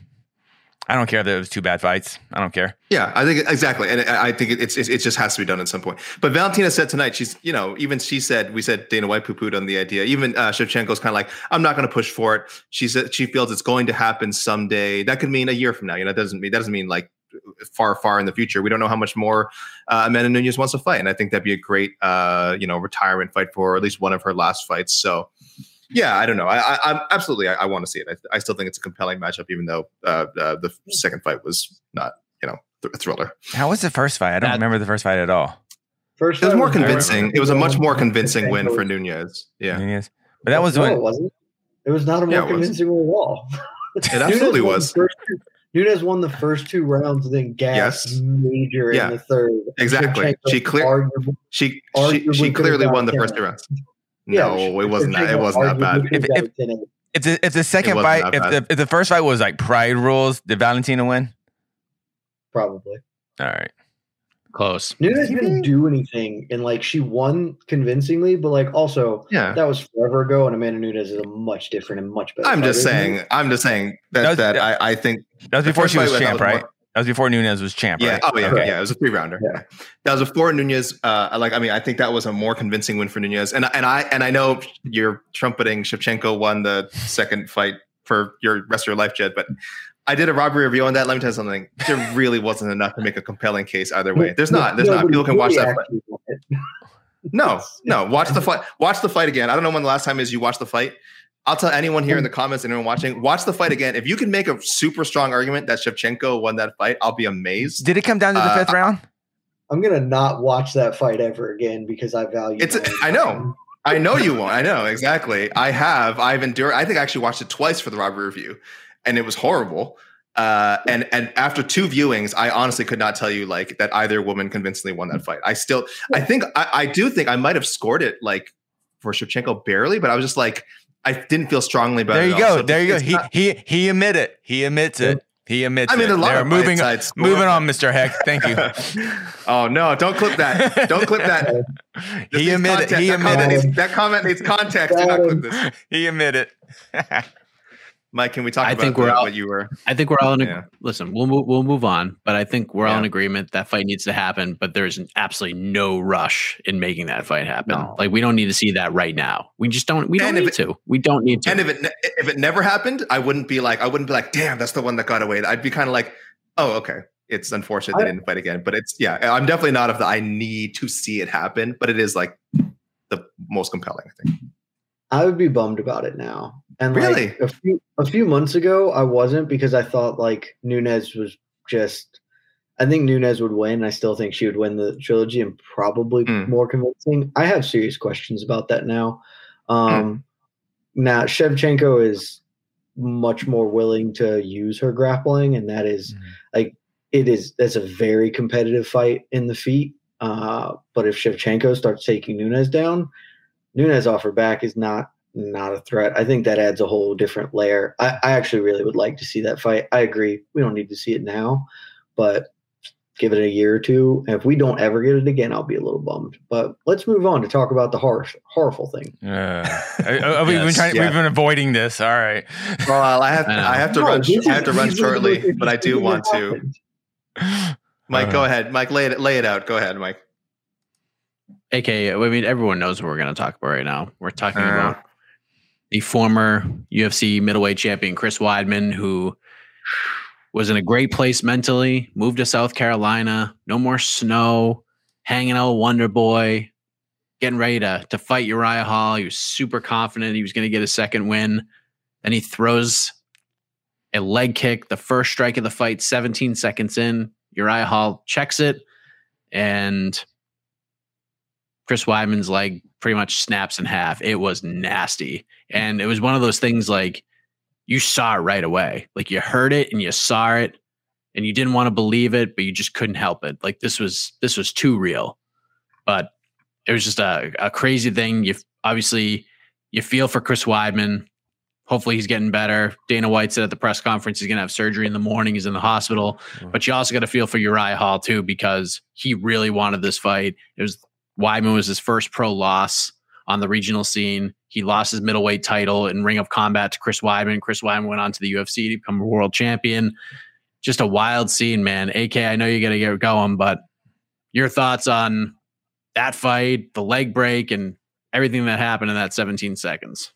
I don't care if it was two bad fights. I don't care. Yeah, I think exactly, and I I think it- it's it just has to be done at some point. But Valentina said tonight, she's you know even she said we said Dana White poo pooed on the idea. Even uh, Shevchenko's kind of like, I'm not going to push for it. She said she feels it's going to happen someday. That could mean a year from now. You know, that doesn't mean that doesn't mean like far far in the future. We don't know how much more uh, Amanda Nunes wants to fight, and I think that'd be a great uh, you know retirement fight for her, or at least one of her last fights. So. Yeah, I don't know. I, I, I'm absolutely. I, I want to see it. I, I still think it's a compelling matchup, even though uh, uh, the second fight was not, you know, th- a thriller. How was the first fight? I don't That- remember the first fight at all. First It was fight more was- convincing. It was a much more convincing win Shevchenko- for Nunez. Yeah, Nunes. But that was no, when it wasn't. It was not a more Yeah, it was. convincing win at all. it absolutely Nunes won was. the first two- Nunes won the first two rounds, then gassed Yes. major Yeah. in the third. Exactly. Shevchenko She clear- arguably- She she, Arguably she could've clearly got won the ten. first two rounds. Yeah, No, it wasn't that. It Shevchenko wasn't that bad. arguably could've If- got if- a ten eight. if the if the second wasn't fight, that if bad. the if the first fight was like pride rules, did Valentina win? Probably. All right. Close. Nunes didn't do anything, and like she won convincingly, but like also Yeah. that was forever ago, and Amanda Nunes is a much different and much better. I'm just fighter than saying. I'm just saying that That was- that I, I think That was the before first she was fight, I thought champ, was right? more- That was before Nunes was champ, Yeah. right? Oh yeah. Okay. Yeah. It was a three rounder. Yeah. That was before Nunez. Uh, like I mean, I think that was a more convincing win for Nunez. And and I and I know you're trumpeting Shevchenko won the second fight for your rest of your life, Jed. But I did a robbery review on that. Let me tell you something. There really wasn't enough to make a compelling case either way. There's not. There's not. Nobody People can watch really that. Fight. actually won it. No, no. Watch the fight. Watch the fight again. I don't know when the last time is you watched the fight. I'll tell anyone here in the comments, anyone watching, watch the fight again. If you can make a super strong argument that Shevchenko won that fight, I'll be amazed. Did it come down to the Uh, fifth round? I'm gonna not watch that fight ever again because I value. It's. my- I know. I know you won't. I know exactly. I have. I've endured. I think I actually watched it twice for the robbery review, and it was horrible. Uh, and and after two viewings, I honestly could not tell you like that either woman convincingly won that fight. I still, I think, I, I do think I might have scored it like for Shevchenko barely, but I was just like, I didn't feel strongly about there it. You at go. all. So there you go. He not, he he admit it. He admits it. He admits I mean, it. a lot They're of moving sides moving on, Mister Heck. Thank you. Oh no! Don't clip that. Don't clip that. This he admitted. He that admitted. Comment needs, that comment needs context. Do not clip this. He admitted. Mike, can we talk I about think the, we're all, what you were? I think we're all in. A, Yeah. Listen, we'll move. We'll move on. But I think we're all Yeah. in agreement that fight needs to happen. But there's absolutely no rush in making that fight happen. No. Like we don't need to see that right now. We just don't. We don't And need if it- to. We don't need to. And if it ne- if it never happened, I wouldn't be like I wouldn't be like, damn, that's the one that got away. I'd be kind of like, oh, okay. It's unfortunate they I- didn't fight again, but it's yeah. I'm definitely not of the I need to see it happen, but it is like the most compelling, I think. I would be bummed about it now. And Really? like a few a few months ago, I wasn't because I thought like Nunes was just. I think Nunes would win. I still think she would win the trilogy and probably Mm. more convincing. I have serious questions about that now. Um, Now Shevchenko is much more willing to use her grappling, and that is like it is. That's a very competitive fight in the feet. Uh, but if Shevchenko starts taking Nunes down, Nunes off her back is not not a threat. I think that adds a whole different layer. I, I actually really would like to see that fight. I agree. We don't need to see it now, but give it a year or two. And if we don't ever get it again, I'll be a little bummed. But let's move on to talk about the harsh, horrible thing. Uh, uh, we've, been Yes, trying, yeah. we've been avoiding this. All right. Well, I have I know. I have to No, run. this I have to is- run this is shortly, the most but I do interesting want thing to. that happened. Mike, Uh, go ahead. Mike, lay it lay it out. Go ahead, Mike. A K A, I mean, everyone knows what we're going to talk about right now. We're talking Uh. about the former U F C middleweight champion, Chris Weidman, who was in a great place mentally, moved to South Carolina, no more snow, hanging out with Wonder Boy, getting ready to, to fight Uriah Hall. He was super confident he was going to get a second win. Then he throws a leg kick, the first strike of the fight, seventeen seconds in. Uriah Hall checks it, and Chris Weidman's leg pretty much snaps in half. It was nasty. And it was one of those things like you saw it right away. Like you heard it and you saw it and you didn't want to believe it, but you just couldn't help it. Like this was this was too real. But it was just a, a crazy thing. You obviously you feel for Chris Weidman. Hopefully he's getting better. Dana White said at the press conference he's going to have surgery in the morning. He's in the hospital. But you also got to feel for Uriah Hall too, because he really wanted this fight. It was Weidman was his first pro loss on the regional scene. He lost his middleweight title in Ring of Combat to Chris Weidman. Chris Weidman went on to the U F C to become a world champion. Just a wild scene, man. A K, I know you got to get going, but your thoughts on that fight, the leg break, and everything that happened in that seventeen seconds.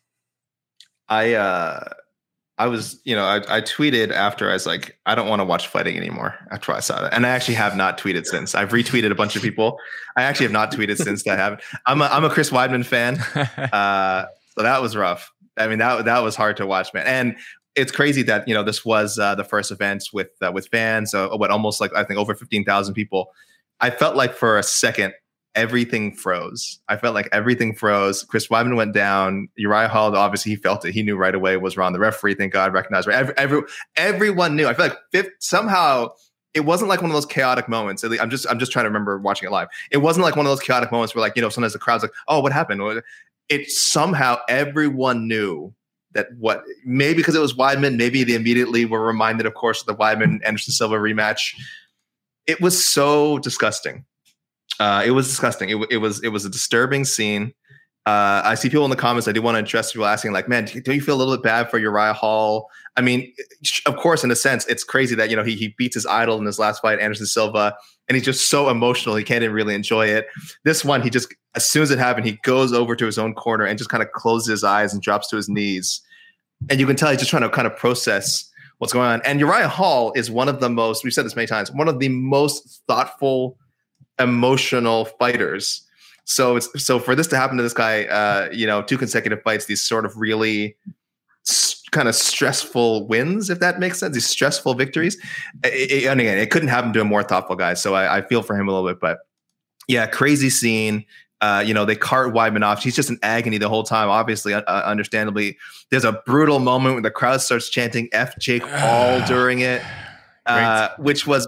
I uh I was, you know, I, I tweeted after I was like, I don't want to watch fighting anymore after I saw that. And I actually have not tweeted since. I've retweeted a bunch of people. I actually have not tweeted since that happened. I'm a, I'm a Chris Weidman fan. Uh, so that was rough. I mean, that, that was hard to watch, man. And it's crazy that, you know, this was uh, the first event with, uh, with fans, uh, what, almost like, I think over fifteen thousand people. I felt like for a second, everything froze. I felt like everything froze. Chris Weidman went down. Uriah Hall, obviously, he felt it. He knew right away was wrong. The referee, thank God, recognized. Right? Every, every, everyone knew. I feel like fifth, somehow it wasn't like one of those chaotic moments. I'm just, I'm just trying to remember watching it live. It wasn't like one of those chaotic moments where, like, you know, sometimes the crowd's like, "Oh, what happened?" It somehow everyone knew that what maybe because it was Weidman, maybe they immediately were reminded, of course, of the Weidman Anderson Silva rematch. It was so disgusting. Uh, it was disgusting. It, it was it was a disturbing scene. Uh, I see people in the comments. I do want to address people asking, like, man, do you feel a little bit bad for Uriah Hall? I mean, of course, in a sense, it's crazy that, you know, he he beats his idol in his last fight, Anderson Silva, and he's just so emotional. He can't even really enjoy it. This one, he just, as soon as it happened, he goes over to his own corner and just kind of closes his eyes and drops to his knees. And you can tell he's just trying to kind of process what's going on. And Uriah Hall is one of the most, we've said this many times, one of the most thoughtful, emotional fighters. So it's so for this to happen to this guy, uh, you know, two consecutive fights, these sort of really s- kind of stressful wins, if that makes sense, these stressful victories. It, it, and again, it couldn't happen to a more thoughtful guy. So I, I feel for him a little bit, but yeah, crazy scene. Uh, you know, they cart Weidman off. He's just in agony the whole time. Obviously, uh, understandably, there's a brutal moment when the crowd starts chanting "F Jake Paul" during it, uh, which was.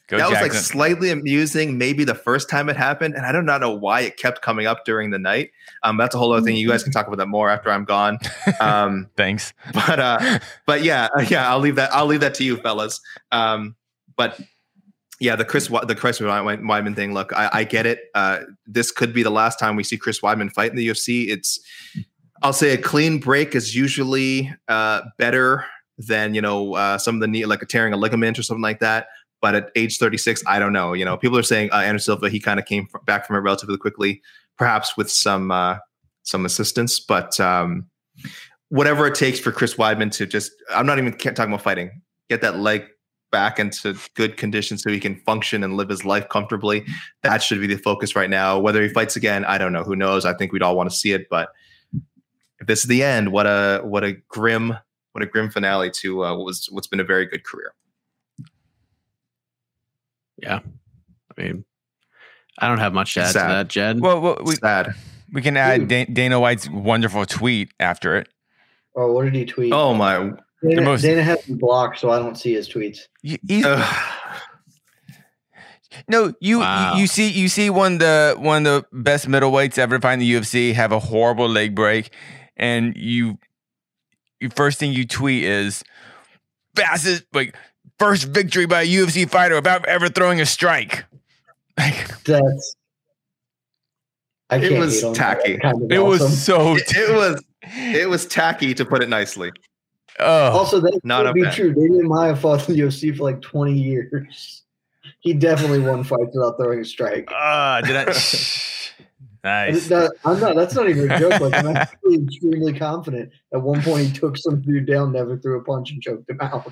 Go that was like Jackson. slightly amusing, maybe the first time it happened, and I do not know why it kept coming up during the night. Um, that's a whole other thing. You guys can talk about that more after I'm gone. Um, Thanks. but uh, but yeah, uh, yeah, I'll leave that. I'll leave that to you, fellas. Um, but yeah, the Chris the Chris Weidman thing. Look, I, I get it. Uh, this could be the last time we see Chris Weidman fight in the U F C. It's, I'll say, a clean break is usually uh, better than you know uh, some of the knee, like a tearing a ligament or something like that. But at age thirty-six, I don't know. You know, people are saying uh, Anderson Silva, he kind of came from, back from it relatively quickly, perhaps with some uh, some assistance. But um, whatever it takes for Chris Weidman to just, I'm not even can't talk about fighting, get that leg back into good condition so he can function and live his life comfortably. That should be the focus right now. Whether he fights again, I don't know. Who knows? I think we'd all want to see it. But if this is the end, what a what a grim what a grim finale to uh, what was what's been a very good career. Yeah. I mean, I don't have much to add Sad. to that, Jed. Well, well we, Sad. we can add Dude. Dan- Dana White's wonderful tweet after it. Oh, what did he tweet? Oh my. Dana, most- Dana has him blocked, so I don't see his tweets. You- he's- Ugh. no, you, Wow. you you see you see one of the one of the best middleweights ever to fight in the U F C have a horrible leg break, and you, you first thing you tweet is fastest like first victory by a U F C fighter without ever throwing a strike. Like, That's. I It can't was hate on that. tacky. That's kind of it was awesome. so. It, it was it was tacky, to put it nicely. Oh, Also, that Not could a be fan. true. Damian Maia fought in the U F C for like twenty years. He definitely won fights without throwing a strike. ah, did I? And Nice. it's not, I'm not. That's not even a joke. Like, I'm actually extremely confident. At one point, he took some dude down, never threw a punch, and choked him out.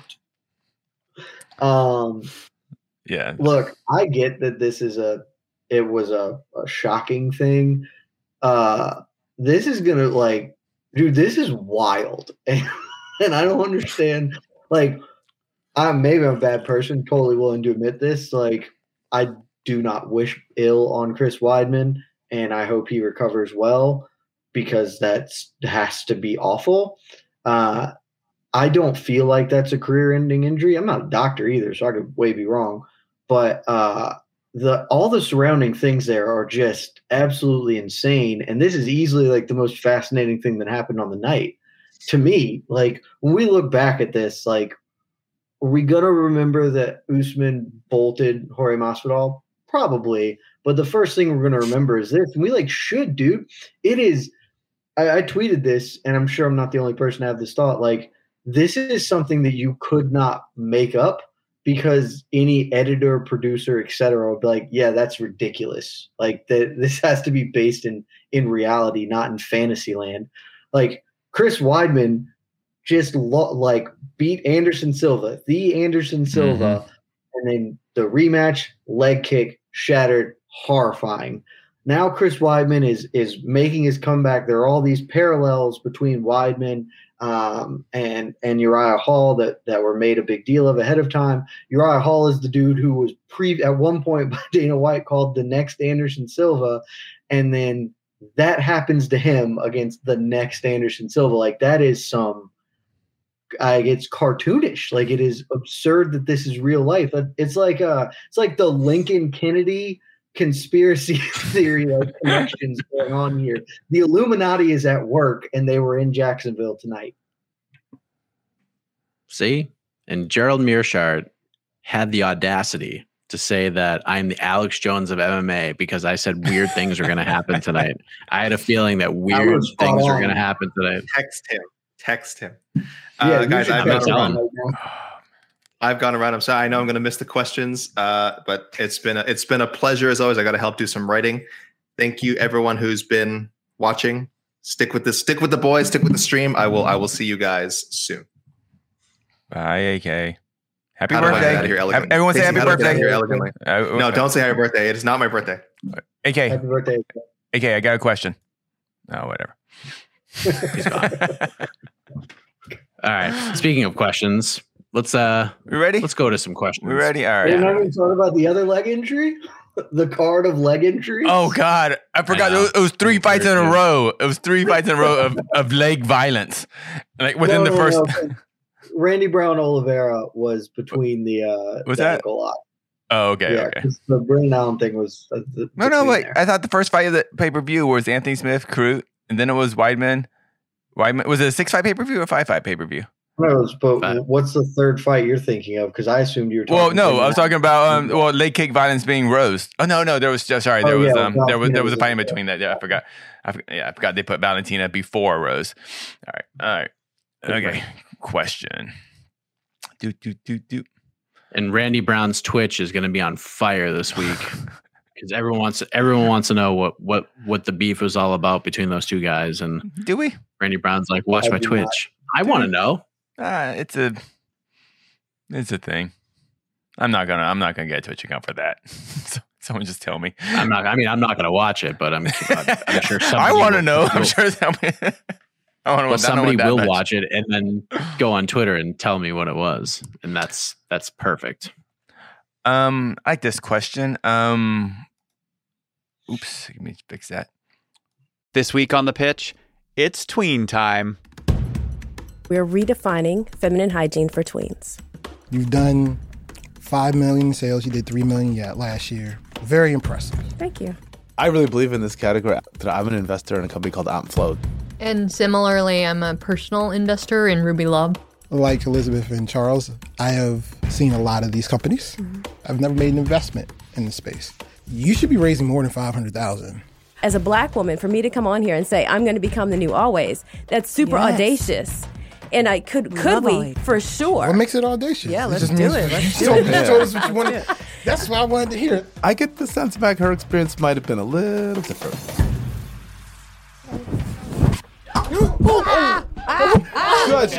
Um, Yeah. look, I get that this is a. It was a, a shocking thing. Uh, this is gonna like, dude. This is wild, and, and I don't understand. Like, I'm maybe I'm a bad person. Totally willing to admit this. Like, I do not wish ill on Chris Weidman, and I hope he recovers well because that's has to be awful. Uh, I don't feel like that's a career-ending injury. I'm not a doctor either, so I could way be wrong. But uh, the all the surrounding things there are just absolutely insane, and this is easily like the most fascinating thing that happened on the night to me. Like, when we look back at this, like, are we gonna remember that Usman bolted Jorge Masvidal? Probably. But the first thing we're gonna remember is this, and we like should, dude. It is. I, I tweeted this, and I'm sure I'm not the only person to have this thought. Like, this is something that you could not make up because any editor, producer, et cetera, would be like, "Yeah, that's ridiculous. Like, that this has to be based in in reality, not in fantasy land." Like, Chris Weidman just lo- like beat Anderson Silva, the Anderson Silva, and then the rematch, leg kick, shattered, horrifying. Now Chris Weidman is is making his comeback. There are all these parallels between Weidman um, and and Uriah Hall that that were made a big deal of ahead of time. Uriah Hall is the dude who was pre at one point by Dana White called the next Anderson Silva, and then that happens to him against the next Anderson Silva. Like, that is some. Uh, it's cartoonish. Like, it is absurd that this is real life. It's like uh, it's like the Lincoln Kennedy conspiracy theory like connections going on here. The Illuminati is at work, and they were in Jacksonville tonight. See? And Gerald Mearshart had the audacity to say that I'm the Alex Jones of M M A because I said weird things are going to happen tonight. I had a feeling that weird was spot things were on. going to happen tonight. Text him. Text him. Yeah, Uh, you guys, should I've check gone, it out telling. right now. I've gone around. I'm sorry. I know I'm going to miss the questions, uh, but it's been a, it's been a pleasure as always. I got to help do some writing. Thank you, everyone who's been watching. Stick with this. Stick with the boys. Stick with the stream. I will. I will see you guys soon. Bye, A K. Happy How do I birthday. get out of here elegantly? Everyone say Casey, happy how do I get out of birthday. here elegantly? Uh, No, don't say happy birthday. It is not my birthday. A K. Happy birthday. A K, I got a question. Oh, whatever. He's gone. All right. Speaking of questions, let's uh We ready? let's go to some questions. We ready? All Hey, right. remember we talked about the other leg injury? The card of leg injuries? Oh God, I forgot. I It know. was, it was three fights in a Very row. It was three fights in a row of, of leg violence. Like within No, the no, first. no. Randy Brown Oliveira was between the uh Was the that- ankle lock. Oh, okay, yeah, okay. 'cause the Brennan Allen thing was uh, the, No, no, between wait. there. I thought the first fight of the pay per view was Anthony Smith, Crute, and then it was Weidman. Weidman was it a six fight pay per view or five fight pay per view? No, but Five. what's the third fight you're thinking of? Because I assumed you were talking. Well, no, Brennan I was Allen. talking about um, well, leg kick violence being Rose. Oh no, no, there was just sorry, there Oh, was yeah, um, there was Valentina there was a was fight in in there. between that. Yeah, I forgot. I forgot, yeah, I forgot they put Valentina before Rose. All right, all right, okay. Question. Do do do do. And Randy Brown's Twitch is going to be on fire this week because everyone wants everyone wants to know what what what the beef was all about between those two guys. And Do we? Randy Brown's like, watch I my do not. Twitch. I want to know. Uh, it's a it's a thing. I'm not gonna I'm not gonna get a Twitch account for that. So, someone just tell me. I'm not. I mean, I'm not going to watch it, but I'm. I'm sure. Somebody I want to will- know. I'm will- sure somebody. I want to. Well, somebody will watch it and then go on Twitter and tell me what it was, and that's that's perfect. Um, I like this question. Um, oops, let me fix that. This week on The Pitch, it's tween time. We're redefining feminine hygiene for tweens. You've done five million sales. You did three million yet last year. Very impressive. Thank you. I really believe in this category. I'm an investor in a company called AmpFloat. And similarly, I'm a personal investor in Ruby Love. Like Elizabeth and Charles, I have seen a lot of these companies. Mm-hmm. I've never made an investment in the space. You should be raising more than five hundred thousand dollars. As a black woman, for me to come on here and say, I'm going to become the new Always, that's super Yes. audacious. And I could could we? Lovely. For sure. What makes it audacious? Yeah, It let's just do means it. Let's you do told- it. you told us what you wanted. That's what I wanted to hear. I get the sense back her experience might have been a little different. Good.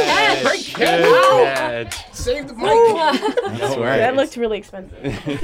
Good. Save the mic. That looked really expensive.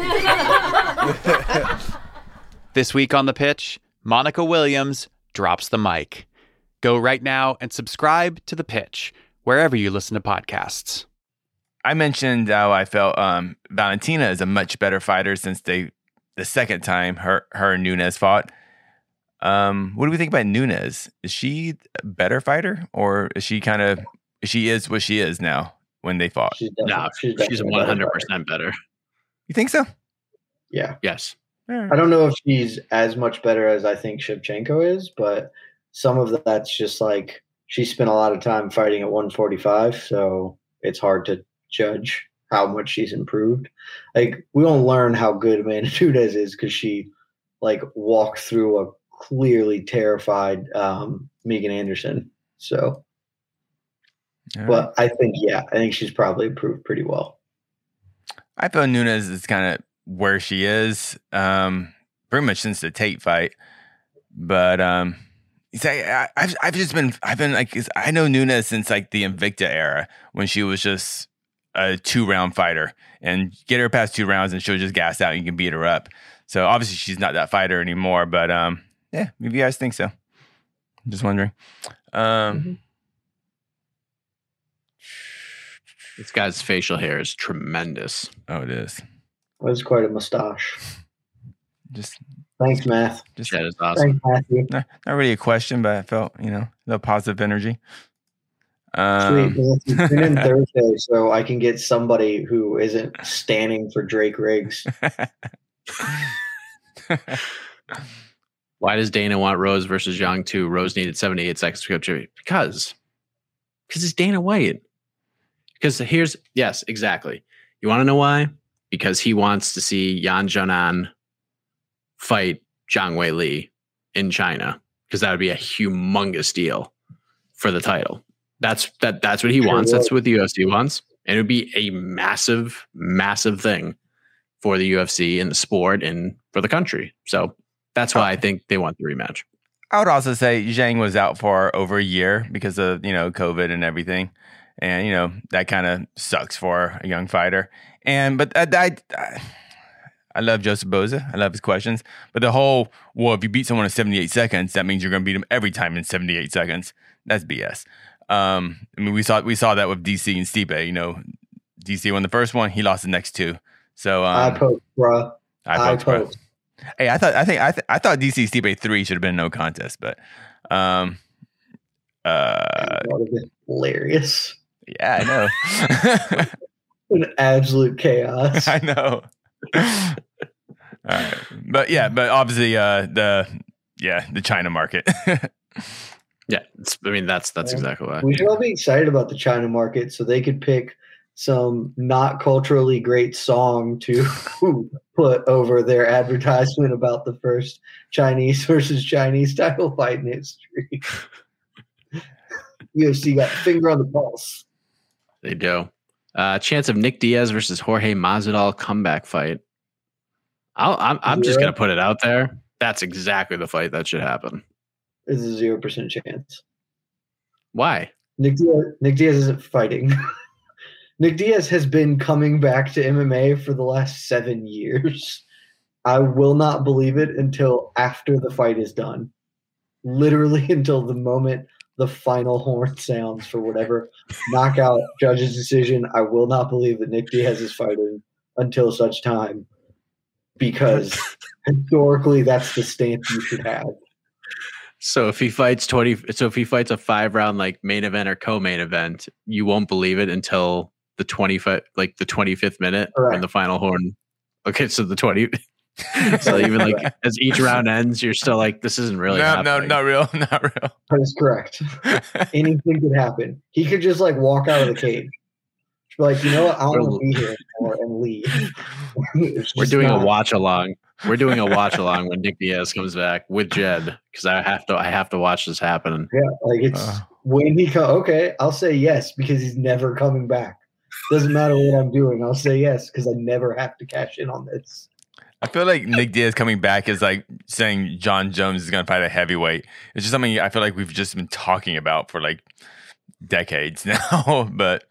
This week on The Pitch, Monica Williams drops the mic. Go right now and subscribe to The Pitch, wherever you listen to podcasts. I mentioned how I felt um, Valentina is a much better fighter since they the second time her her and Nunes fought. Um, what do we think about Nunes? Is she a better fighter, or is she kind of she is what she is now when they fought? She's No, definitely, she's definitely a better one hundred fighter. percent better. You think so? Yeah. Yes. I don't know if she's as much better as I think Shevchenko is, but some of that's just like she spent a lot of time fighting at one forty-five, so it's hard to judge how much she's improved. Like we don't learn how good Amanda Nunes is because she like walked through a clearly terrified um, Megan Anderson. So, All right. but I think yeah, I think she's probably improved pretty well. I feel Nunes is kind of where she is, um, pretty much since the Tate fight. But um, say I, I've I've just been I've been like I know Nunes since like the Invicta era when she was just a two round fighter and get her past two rounds and she'll just gas out and you can beat her up. So obviously she's not that fighter anymore. But um, yeah, maybe you guys think so. I'm just wondering. Um, Mm-hmm. This guy's facial hair is tremendous. Oh, it is. That was quite a mustache. Just Thanks, Math. just That is awesome. Thanks, Matthew. not, not really a question, but I felt you know the positive energy. Sweet. Um, Well, let's tune in Thursday so I can get somebody who isn't standing for Drake Riggs. Why does Dana want Rose versus Young too? Rose needed seventy-eight seconds to go to because because it's Dana White. Because here's yes, exactly. You want to know why? Because he wants to see Yan Jianan fight Zhang Wei Li in China because that would be a humongous deal for the title. That's that. That's what he Sure wants. would. That's what the U F C wants, and it would be a massive, massive thing for the U F C and the sport and for the country. So that's why I think they want the rematch. I would also say Zhang was out for over a year because of you know COVID and everything, and you know that kind of sucks for a young fighter. And but I, I, I, I love Joseph Boza. I love his questions. But the whole well, if you beat someone in seventy-eight seconds, that means you're going to beat them every time in seventy-eight seconds. That's B S. Um, I mean, we saw we saw that with D C and Stipe. You know, D C won the first one, he lost the next two. So um, I poke, bruh. I I poked, bro. poke. Hey, I thought I think I th- I thought D C Stipe three should have been no contest, but um, uh, That would have been hilarious. yeah, I know, An absolute chaos. I know. All right. But yeah, but obviously uh, the yeah the China market. Yeah, it's, I mean that's that's exactly why. We should all be excited about the China market, so they could pick some not culturally great song to put over their advertisement about the first Chinese versus Chinese title fight in history. U F C got finger on the pulse. They do. Uh, chance of Nick Diaz versus Jorge Masvidal comeback fight. I'll, I'm I'm just gonna put it out there. That's exactly the fight that should happen. It's a zero percent chance. Why? Nick Diaz, Nick Diaz isn't fighting. Nick Diaz has been coming back to M M A for the last seven years. I will not believe it until after the fight is done. Literally until the moment the final horn sounds for whatever knockout judge's decision. I will not believe that Nick Diaz is fighting until such time, because historically that's the stance you should have. So if he fights twenty, so if he fights a five round like main event or co-main event, you won't believe it until the twenty like the twenty-fifth minute Correct. when the final horn. Okay, so the twenty. So even like as each round ends, you're still like, this isn't really no, happening. no, not real, not real. That is correct. Anything could happen. He could just like walk out of the cage. Be like, you know what? I don't want to be here anymore and leave. We're doing not. a watch along. We're doing a watch along when Nick Diaz comes back with Jed, because I have to. I have to watch this happen. Yeah, like it's uh, when he come. Okay, I'll say yes because he's never coming back. Doesn't matter what I'm doing. I'll say yes because I never have to cash in on this. I feel like Nick Diaz coming back is like saying John Jones is going to fight a heavyweight. It's just something I feel like we've just been talking about for like decades now. But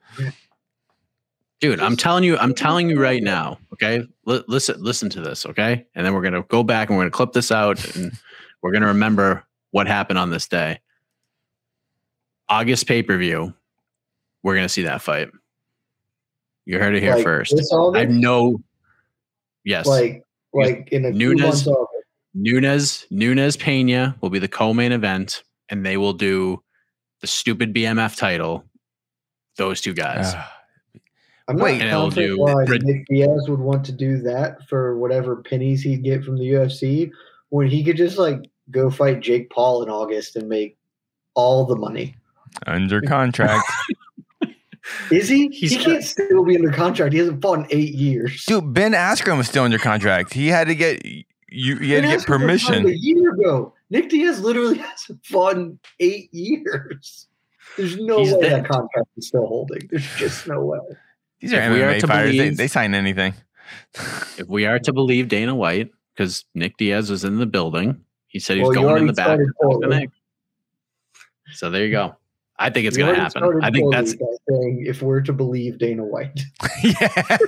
dude, I'm telling you, I'm telling you right now. Okay, L- listen, listen to this. Okay, and then we're gonna go back and we're gonna clip this out and we're gonna remember what happened on this day. August pay per view. We're gonna see that fight. You heard it here like, first. I know. Yes. Like. Like in a Nunes, Nunes, Nunes Pena will be the co-main event, and they will do the stupid B M F title. Those two guys. Uh, I'm not confident why Nick Diaz would want to do that for whatever pennies he'd get from the U F C, when he could just like go fight Jake Paul in August and make all the money under contract. Is he? He's he can't still be under contract. He hasn't fought in eight years. Dude, Ben Askren was still under contract. He had to get you. He had ben to get Askren permission a year ago. Nick Diaz literally hasn't fought in eight years. There's no He's way dead. That contract is still holding. There's just no way. These are if M M A fighters. Believe, they, they sign anything. If we are to believe Dana White, because Nick Diaz was in the building, he said he was well, going in the back. The so there you go. I think it's going to happen. I think that's saying if we're to believe Dana White. Yeah.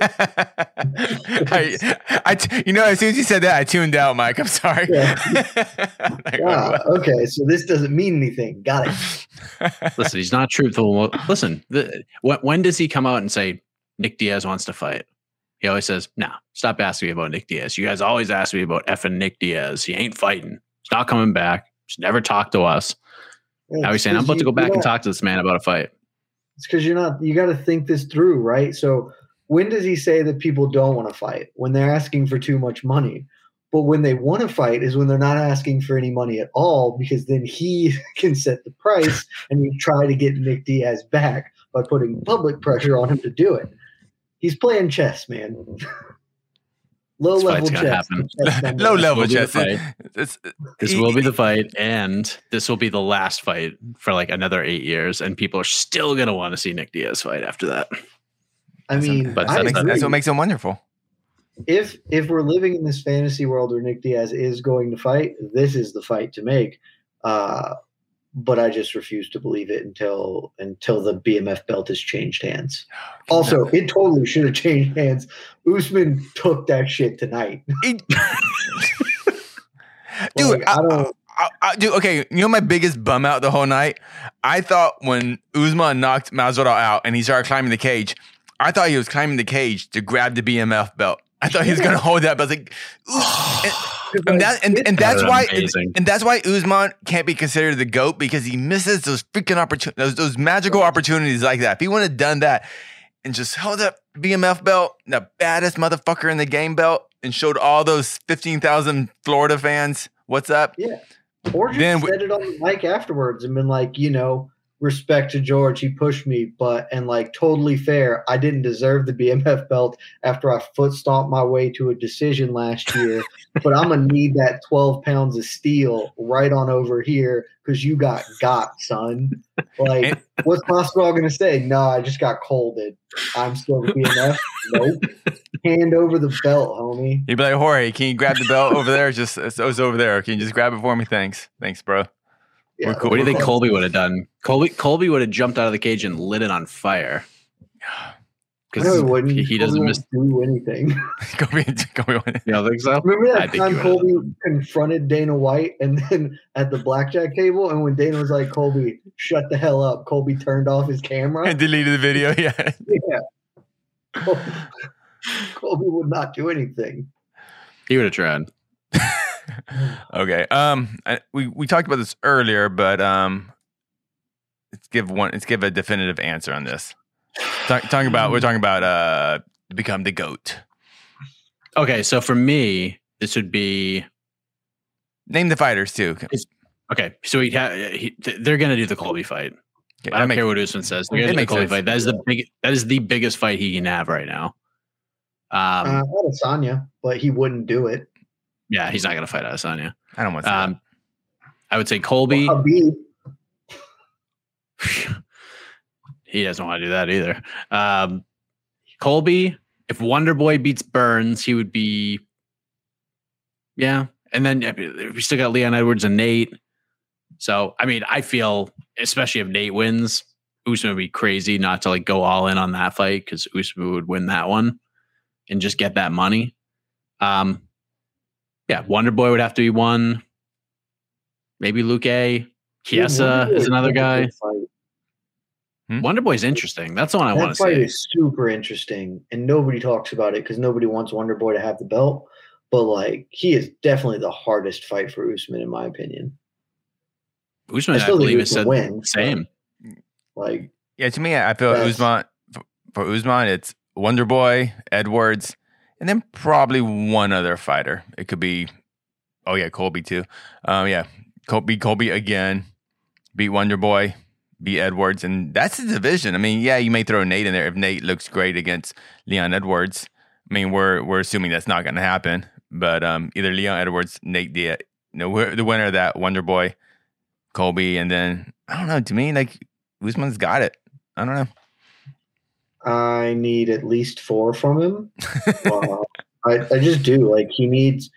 I, I t- you know, as soon as you said that, I tuned out, Mike. I'm sorry. Yeah. like, yeah okay, so this doesn't mean anything. Got it. Listen, he's not truthful. Listen, the, when, when does he come out and say Nick Diaz wants to fight? He always says, "No, stop asking me about Nick Diaz. You guys always ask me about effing Nick Diaz. He ain't fighting. He's not coming back. He's never talked to us." Yeah, now he's saying, I'm about to go back and talk to this man about a fight. It's because you're not, you got to think this through, right? So when does he say that people don't want to fight? When they're asking for too much money. But when they want to fight is when they're not asking for any money at all, because then he can set the price and you try to get Nick Diaz back by putting public pressure on him to do it. He's playing chess, man. Low this level chess. Low level chess. This, this will be the fight, and this will be the last fight for like another eight years, and people are still gonna want to see Nick Diaz fight after that. I mean, but that's, that's, that's what makes him wonderful. If if we're living in this fantasy world where Nick Diaz is going to fight, this is the fight to make. Uh, but I just refuse to believe it until until the B M F belt has changed hands. Also, it totally should have changed hands. Usman took that shit tonight. It, dude, like, I, I don't. I, I, dude, okay, you know my biggest bum out the whole night? I thought when Usman knocked Masvidal out and he started climbing the cage, I thought he was climbing the cage to grab the B M F belt. I thought he was going to hold that, but I was like, and, and that and, and that's why amazing. and that's why Usman can't be considered the GOAT, because he misses those freaking opportunities, those, those magical opportunities like that. If he wouldn't have done that, and just held up B M F belt, the baddest motherfucker in the game belt, and showed all those fifteen thousand Florida fans what's up. Yeah. Or just Then we- said it on the mic afterwards and been like, you know, respect to George, he pushed me, but and like totally fair. I didn't deserve the B M F belt after I foot stomped my way to a decision last year, but I'm gonna need that twelve pounds of steel right on over here because you got got, son. Like, what's Masvidal gonna say? No, I just got colded. I'm still the B M F. Nope. Hand over the belt, homie. He'd be like, Jorge, can you grab the belt over there? Just it's, it's over there. Can you just grab it for me? Thanks, thanks, bro. Yeah, We're cool. What do you think We're cool. Colby would have done? Colby Colby would have jumped out of the cage and lit it on fire. No, Because he wouldn't. he, he doesn't Colby miss. won't do anything. Kobe, Kobe won. You don't think so? Remember I that think time he would've. Colby confronted Dana White and then at the blackjack table, and when Dana was like, Colby, shut the hell up, Colby turned off his camera. And deleted the video. Yeah. Yeah. Colby, Colby would not do anything. He would have tried. Okay. Um, I, we we talked about this earlier, but um, let's give one. Let's give a definitive answer on this. Talk, talking about we're talking about uh, become the GOAT. Okay, so for me, this would be Name the fighters too. okay. So he, ha- he they're going to do the Colby fight. Okay, I don't that care makes- what Usman says. They're It going to do the makes Colby sense. fight. That is the big. That is the biggest fight he can have right now. Um, Uh, Adesanya, but he wouldn't do it. yeah, he's not going to fight Adesanya. I don't want to. Um, I would say Colby. Habib, He doesn't want to do that either. Um, Colby, if Wonder Boy beats Burns, he would be, yeah. And then uh, we still got Leon Edwards and Nate. So, I mean, I feel, especially if Nate wins, Usman would be crazy not to like go all in on that fight because Usman would win that one and just get that money. Um, yeah, Wonder Boy would have to be one. Maybe Luke A. Chiesa Dude, is another guy. that fight- Hmm? Wonder Boy's interesting. That's the one I want That to fight see. is super interesting, and nobody talks about it because nobody wants Wonder Boy to have the belt. But like, he is definitely the hardest fight for Usman, in my opinion. Usman, I I, still think believe, Usman has said wins, the same. Like, Yeah, to me, I feel That's- Usman for, for Usman, it's Wonder Boy, Edwards, and then probably one other fighter. It could be, oh yeah, Colby too. Um, yeah, Colby, Colby again, beat Wonder Boy, beat Edwards, and that's the division. I mean, yeah, you may throw Nate in there if Nate looks great against Leon Edwards. I mean, we're we're assuming that's not going to happen, but um, either Leon Edwards, Nate Diaz, you know, we're the winner of that Wonder Boy, Colby, and then I don't know. To me, like Usman's got it. I don't know. I need at least four from him. uh, I, I just do. Like, he needs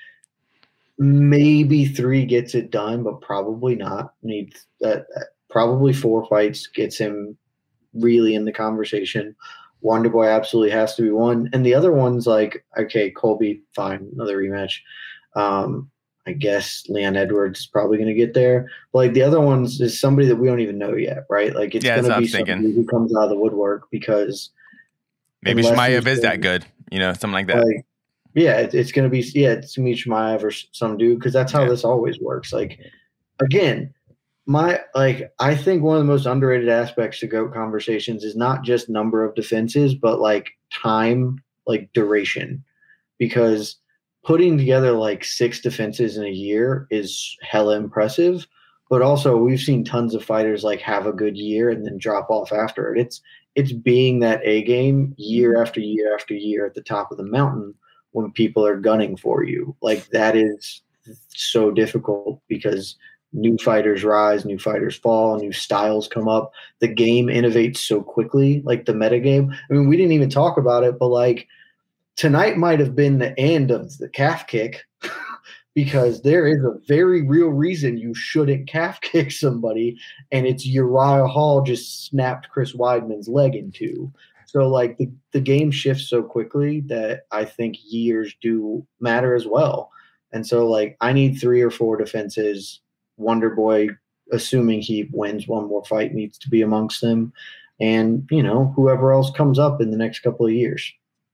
maybe three gets it done, but probably not. Needs uh, probably four fights gets him really in the conversation. Wonder Boy absolutely has to be one, and the other one's like, okay, Colby, fine, another rematch. Um, I guess Leon Edwards is probably going to get there. But like the other ones is somebody that we don't even know yet, right? Like it's Yeah, going that's to what be I'm thinking. somebody who comes out of the woodwork because Maybe unless Shmaev he's is that good. good, you know, something like that. Like, yeah, it, it's going to be yeah, it's going to be Shmaev or s- some dude because that's how Yeah. this always works. Like again, my like I think one of the most underrated aspects to GOAT conversations is not just number of defenses, but like time, like duration, because putting together like six defenses in a year is hella impressive. But also, we've seen tons of fighters like have a good year and then drop off after it. It's it's being that A game year after year after year at the top of the mountain when people are gunning for you. Like that is so difficult because new fighters rise, new fighters fall, new styles come up. The game innovates so quickly, like the meta game. I mean, we didn't even talk about it, but like tonight might have been the end of the calf kick because there is a very real reason you shouldn't calf kick somebody, and it's Uriah Hall just snapped Chris Weidman's leg in two. So like the, the game shifts so quickly that I think years do matter as well. And so like I need three or four defenses. Wonder Boy, assuming he wins one more fight, needs to be amongst them. And, you know, whoever else comes up in the next couple of years.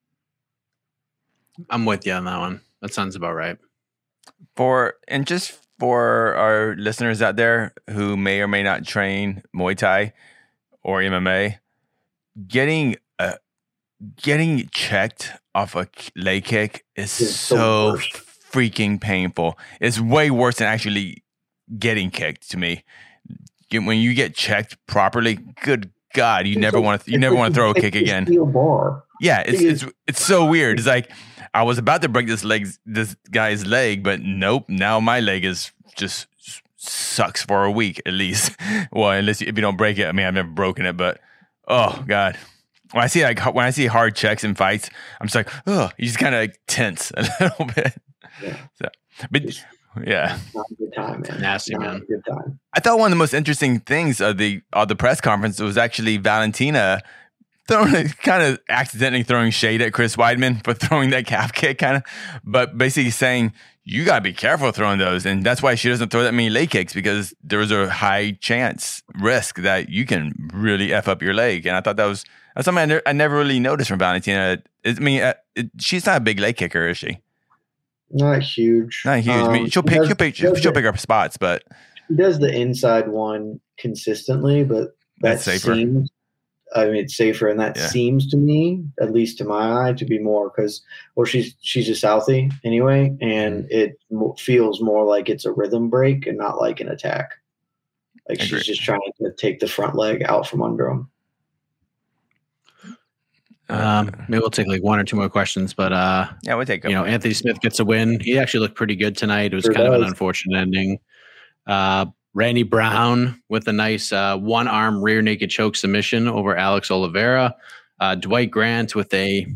I'm with you on that one. That sounds about right. For and just for our listeners out there who may or may not train Muay Thai or M M A, getting a getting checked off a leg kick is It's so the worst. freaking painful. It's way worse than actually getting kicked to me. You- When you get checked properly, good God, you It's never like- want to. You it's never like want to throw a take kick the again. Steel bar. Yeah, it's Thing it's is- it's so weird. It's like I was about to break this leg, this guy's leg, but nope. Now my leg is just s- sucks for a week at least. Well, unless you, if you don't break it. I mean, I've never broken it, but oh God, when I see like when I see hard checks in fights, I'm just like, oh, you just kind of like tense a little bit. Yeah. So, but yeah, Not a good time, man. Nasty, Not man. a good time. I thought one of the most interesting things of the of the press conference was actually Valentina throwing kind of accidentally throwing shade at Chris Weidman for throwing that calf kick, kind of, but basically saying you gotta be careful throwing those, and that's why she doesn't throw that many leg kicks because there was a high chance risk that you can really f up your leg. And I thought that was that's something I, ne- I never really noticed from Valentina. It, I mean, uh, it, she's not a big leg kicker, is she? Not huge. Not huge. I mean, Um, she'll she pick, does- she'll pick, she does she'll the- pick up spots, but She does the inside one consistently, but that That's safer. seems. I mean, it's safer, and that Yeah. seems to me, at least to my eye, to be more because, well, she's she's a Southie anyway, and Mm-hmm. it mo- feels more like it's a rhythm break and not like an attack. Like Agreed. she's just trying to take the front leg out from under him. Um, maybe we'll take like one or two more questions, but uh, yeah, we'll take. you know, Anthony Smith gets a win. He actually looked pretty good tonight. It was Sure kind of an does. unfortunate ending. Uh, Randy Brown with a nice uh, one arm rear naked choke submission over Alex Oliveira. Uh, Dwight Grant with a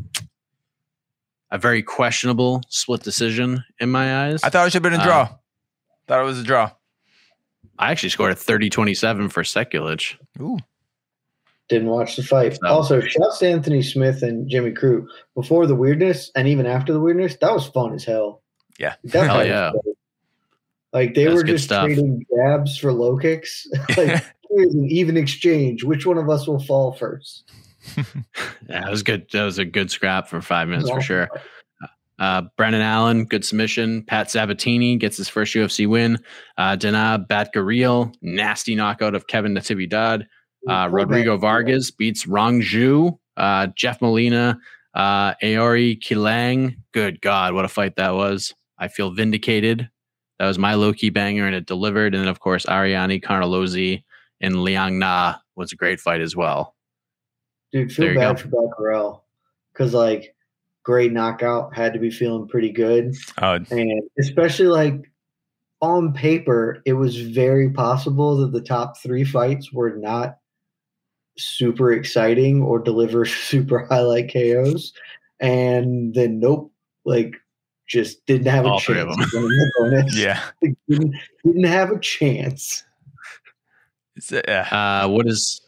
a very questionable split decision in my eyes. I thought it should have been a Uh, draw. Thought it was a draw. I actually scored a thirty twenty-seven for Sekulic. Ooh. Didn't watch the fight. So- Also, shouts to Anthony Smith and Jimmy Crew. Before the weirdness and even after the weirdness, that was fun as hell. Yeah. That Hell fight was yeah. great. Like they That was were good just stuff. trading jabs for low kicks. Like here's an even exchange. Which one of us will fall first? Yeah, it was good. That was a good scrap for five minutes for Awesome sure. fight. Uh, Brennan Allen, good submission. Pat Sabatini gets his first U F C win. Uh, Dana Batgaril, nasty knockout of Kevin Natividad. Uh, Full Rodrigo back. Vargas beats Rong Zhu. Uh, Jeff Molina, uh, Aori Kilang. Good God, what a fight that was. I feel vindicated. That was my low-key banger, and it delivered. And then, of course, Ariane Carnelozzi and Liang Na was a great fight as well. Dude, There feel you bad go. for Becquerel because like great knockout, had to be feeling pretty good, Oh, and especially like on paper, it was very possible that the top three fights were not super exciting or deliver super highlight K Os, and then nope, like just didn't have a All three of chance. them. in the bonus. yeah. Like, didn't, didn't have a chance. It's, uh, yeah. Uh, what is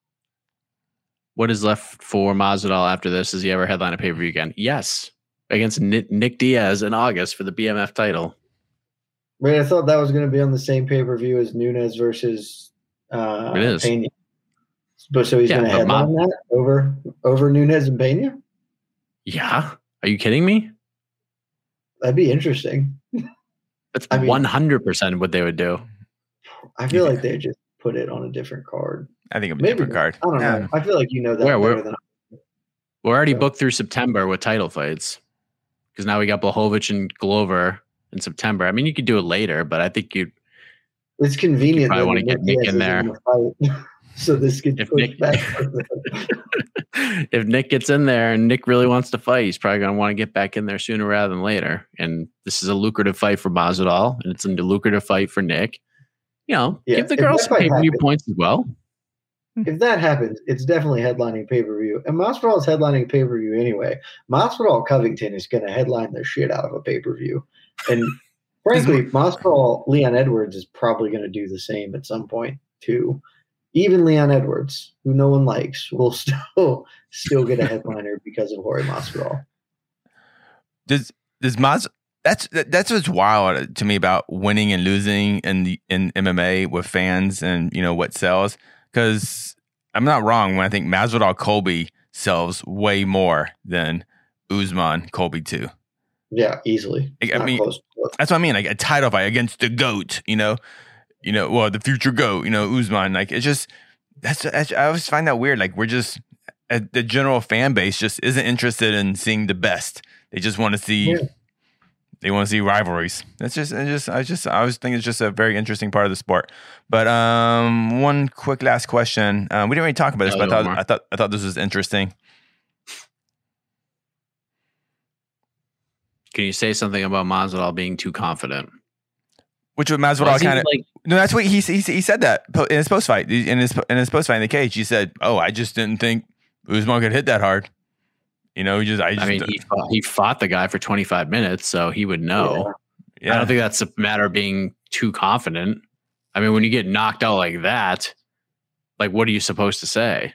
what is left for Masvidal after this? Does he ever headline a pay per view again? Yes, against Nick, Nick Diaz in August for the B M F title. Right, I thought that was going to be on the same pay per view as Nunes versus uh, It is. Pena. But so he's Yeah, going to but Ma- headline that over over Nunes and Pena. Yeah, are you kidding me? That'd be interesting. That's I mean- one hundred percent what they would do. I feel like they just put it on a different card. I think it'll be a Maybe different card. I don't Yeah. know. I feel like you know that Where, better where- than We're already Yeah. booked through September with title fights because now we got Blachowicz and Glover in September. I mean, you could do it later, but I think you it's convenient. probably that wanna get Nick Diaz in is there. the fight, so this gets If pushed Nick- back. if Nick gets in there and Nick really wants to fight, he's probably going to want to get back in there sooner rather than later. And this is a lucrative fight for Masvidal, and it's a lucrative fight for Nick. You know, Yeah, give the if girls that some fight pay per view happens- points as well. If that happens, it's definitely headlining pay per view. And Masvidal is headlining pay per view anyway. Masvidal Covington is going to headline the shit out of a pay per view. And frankly, Masvidal Leon Edwards is probably going to do the same at some point too. Even Leon Edwards, who no one likes, will still still get a headliner because of Jorge Masvidal. Does does Mas? That's that, that's what's wild to me about winning and losing in the in M M A with fans and you know what sells. Because I'm not wrong when I think Masvidal Colby sells way more than Usman Colby too. Yeah, easily. I, I Not mean, close to it. that's what I mean. Like a title fight against the GOAT, you know, you know, well, the future GOAT, you know, Usman. Like it's just that's, that's I always find that weird. Like we're just uh, the general fan base just isn't interested in seeing the best. They just want to see. Yeah. They want to see rivalries. That's just, it's just, I just, I was thinking it's just a very interesting part of the sport. But um, one quick last question. Um, we didn't really talk about this, no, but I thought, I thought, I thought this was interesting. Can you say something about Masvidal being too confident? Which with Masvidal well, kind of like, no, that's what he, he he said that in his post fight in his in his post fight in the cage. He said, "Oh, I just didn't think Usman could hit that hard." You know, he just I, just, I mean, he fought, he fought the guy for twenty-five minutes, so he would know. Yeah. Yeah. I don't think that's a matter of being too confident. I mean, when you get knocked out like that, like what are you supposed to say?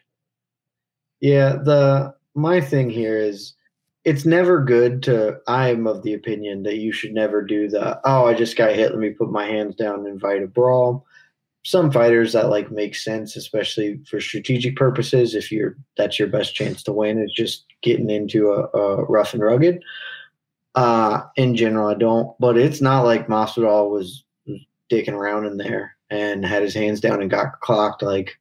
Yeah, the my thing here is it's never good to, I'm of the opinion that you should never do the, oh, I just got hit, let me put my hands down and invite a brawl. Some fighters that like make sense, especially for strategic purposes. If you're, that's your best chance to win is just getting into a, a rough and rugged. Uh, in general, I don't, but it's not like Masvidal was, was dicking around in there and had his hands down and got clocked. Like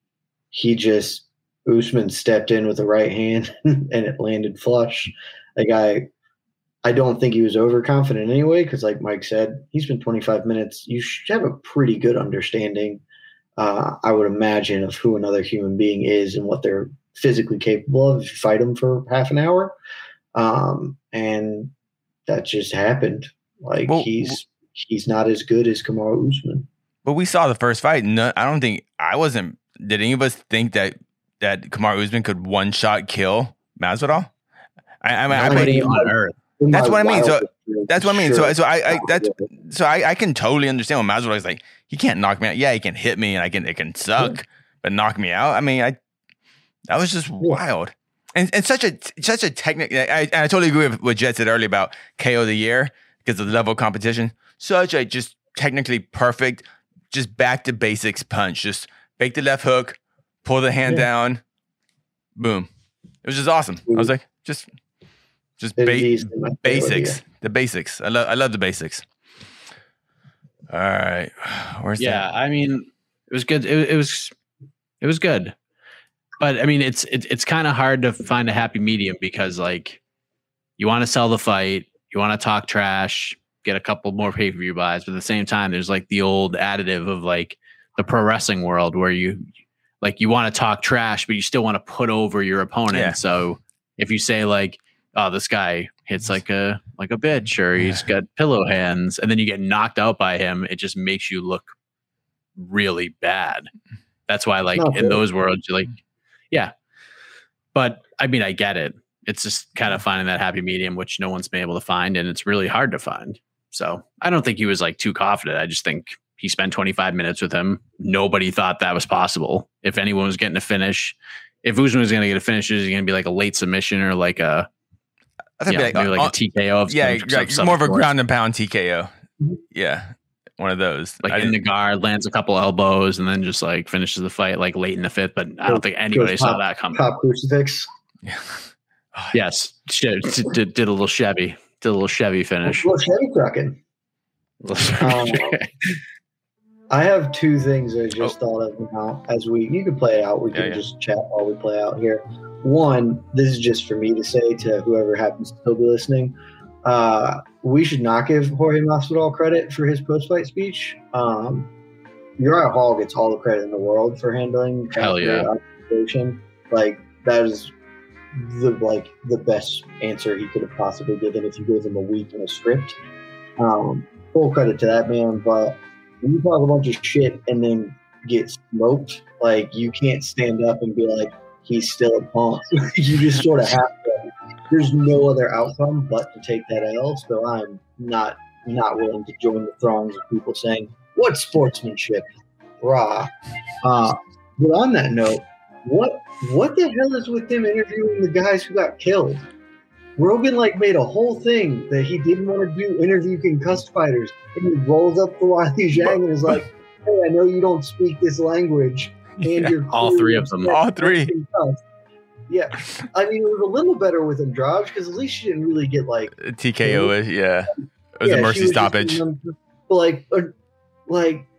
he just, Usman stepped in with the right hand and it landed flush. Like I, I don't think he was overconfident anyway, because like Mike said, he's been twenty-five minutes. You should have a pretty good understanding, uh, I would imagine, of who another human being is and what they're physically capable of if you fight them for half an hour. Um, and that just happened. Like well, he's he's not as good as Kamaru Usman. But we saw the first fight. No, I don't think I wasn't. Did any of us think that that Kamaru Usman could one shot kill Masvidal? I, I mean, Nobody I mean, on earth. That's what I mean. So that's what I mean. So so I, I that's so I, I can totally understand what Masvidal is like. He can't knock me out. Yeah, he can hit me and I can it can suck, yeah. but knock me out. I mean, I that was just wild. And and such a such a technical. I, I totally agree with what Jed said earlier about K O of the year because of the level of competition. Such a just technically perfect, just back to basics punch. Just fake the left hook, pull the hand yeah. down, boom. It was just awesome. I was like, just. Just ba- basics, the basics. I love, I love the basics. All right, where's yeah? that? I mean, it was good. It, it was, it was good. But I mean, it's it, it's kind of hard to find a happy medium because like, you want to sell the fight, you want to talk trash, get a couple more pay per view buys, but at the same time, there's like the old additive of like the pro wrestling world where you like you want to talk trash, but you still want to put over your opponent. Yeah. So if you say like, oh, this guy hits like a like a bitch, or he's got pillow hands, and then you get knocked out by him, it just makes you look really bad. That's why, like, Not in really. those worlds, you're like, yeah. But I mean, I get it. It's just kind of finding that happy medium, which no one's been able to find, and it's really hard to find. So I don't think he was like too confident. I just think he spent twenty-five minutes with him. Nobody thought that was possible. If anyone was getting a finish, if Usman was going to get a finish, is it going to be like a late submission or like a I think yeah, like, maybe like uh, a T K O. Of yeah, some, like some more of a sort. ground and pound T K O. Yeah, one of those. Like I in the guard, lands a couple elbows, and then just like finishes the fight like late in the fifth. But I don't think anybody saw pop, that coming. Top crucifix. Yeah. Oh, yes, did, did, did a little Chevy, did a little Chevy finish. A little Chevy cracking. Um, I have two things I just oh. thought of now. As we, you can play it out. We can yeah, yeah. just chat while we play out here. One, this is just for me to say to whoever happens to still be listening. Uh, we should not give Jorge Masvidal credit for his post-fight speech. Um, Uriah Hall gets all the credit in the world for handling Hell yeah. Like that is the like the best answer he could have possibly given if you gave him a week and a script. Um, full credit to that man, but when you talk a bunch of shit and then get smoked, like you can't stand up and be like, he's still a punk. You just sort of have to. There's no other outcome but to take that L. So I'm not not willing to join the throngs of people saying, "What sportsmanship, rah." Uh, but on that note, what what the hell is with him interviewing the guys who got killed? Rogan like made a whole thing that he didn't want to do interview concussed fighters, and he rolls up to Wiley Zhang and is like, "Hey, I know you don't speak this language." And yeah, you're all three of them. All three. Yeah. I mean, it was a little better with Andrade because at least she didn't really get like T K O. Yeah. It was yeah, a mercy stoppage. But like, uh, like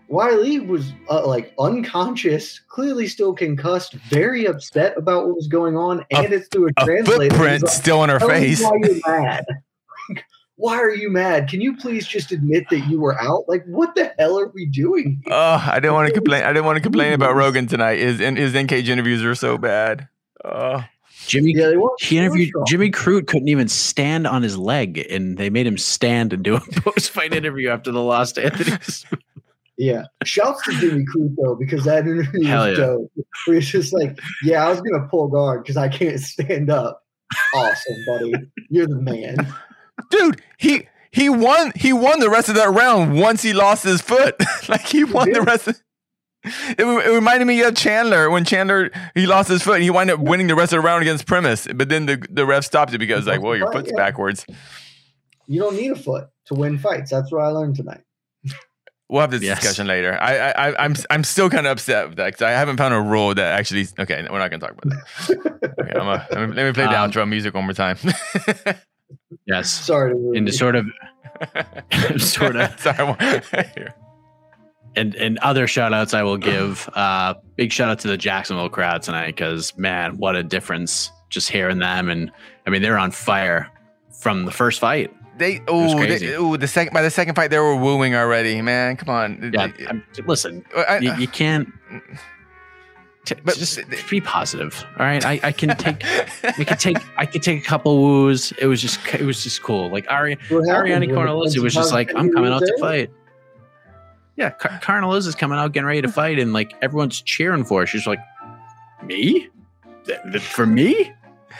Wiley was uh, like unconscious, clearly still concussed, very upset about what was going on, and a, it's through a, a translator. Footprint like, still on her face. Why are you mad? Why are you mad? Can you please just admit that you were out? Like, what the hell are we doing here? Oh, I didn't want to complain. I didn't want to complain about Rogan tonight. His his N Cage interviews are so bad. Oh. Jimmy, yeah, he interviewed Jimmy Crute couldn't even stand on his leg, and they made him stand and do a post-fight interview after the loss to Anthony. Yeah, shouts to Jimmy Crute though, because that interview Hell was yeah. dope. Where he's just like, "Yeah, I was gonna pull guard because I can't stand up." Awesome, buddy, you're the man, dude. He he won. He won the rest of that round once he lost his foot. Like he won the rest of. It, it reminded me of Chandler when Chandler he lost his foot and he wound up winning the rest of the round against Primus, but then the the ref stopped it because like, well, your foot's yeah. backwards. You don't need a foot to win fights. That's what I learned tonight. We'll have this Yes. discussion later. I, I I'm I'm still kind of upset with that because I haven't found a rule that actually. Okay, we're not going to talk about that. Okay, I'm a, let, me, let me play the Um, outro music one more time. Yes. Sorry. To And to sort of, sort of, Sorry. and and other shout outs I will give. Uh, big shout out to the Jacksonville crowd tonight because man, what a difference just hearing them. And I mean, they're on fire from the first fight. They oh they, oh the second by the second fight they were wooing already, man. Come on. Yeah, I'm, listen, I, you, you can't. T- But- just be positive, all right. I, I can take, I can take, I could take a couple woos. It was just, it was just cool. Like Ari, What happened? Ariane Cornelizzi was just like, I'm coming out to fight. Yeah, Car- Carnelizzi's coming out, getting ready to fight, and like everyone's cheering for her. She's like, me, Th- th- for me.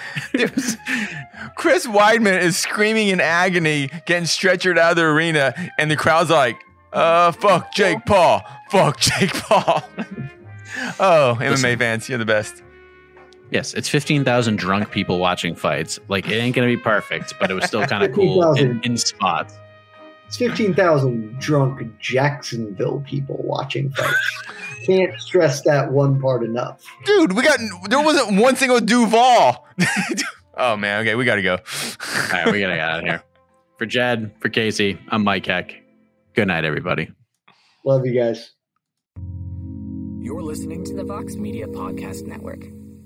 Chris Weidman is screaming in agony, getting stretchered out of the arena, and the crowd's like, uh, fuck Jake Paul. Fuck Jake Paul. Oh, M M A fans, you're the best. Yes, it's fifteen thousand drunk people watching fights. Like, it ain't going to be perfect, but it was still kind of cool in, in spots. It's fifteen thousand drunk Jacksonville people watching fights. Can't stress that one part enough. Dude, we got, there wasn't one single Duval. Oh, man. Okay, we got to go. All right, we got to get out of here. For Jed, for Casey, I'm Mike Heck. Good night, everybody. Love you guys. You're listening to the Vox Media Podcast Network.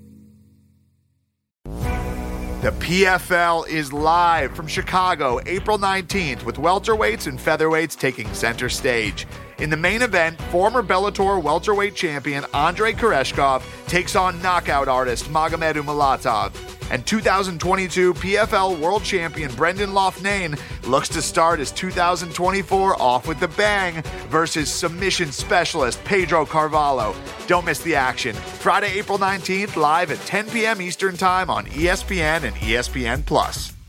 The P F L is live from Chicago, April nineteenth, with welterweights and featherweights taking center stage. In the main event, former Bellator welterweight champion Andrei Koreshkov takes on knockout artist Magomed Umalatov. And two thousand twenty-two P F L world champion Brendan Loughnane looks to start his two thousand twenty-four off with a bang versus submission specialist Pedro Carvalho. Don't miss the action. Friday, April nineteenth, live at ten p.m. Eastern Time on E S P N and E S P N Plus.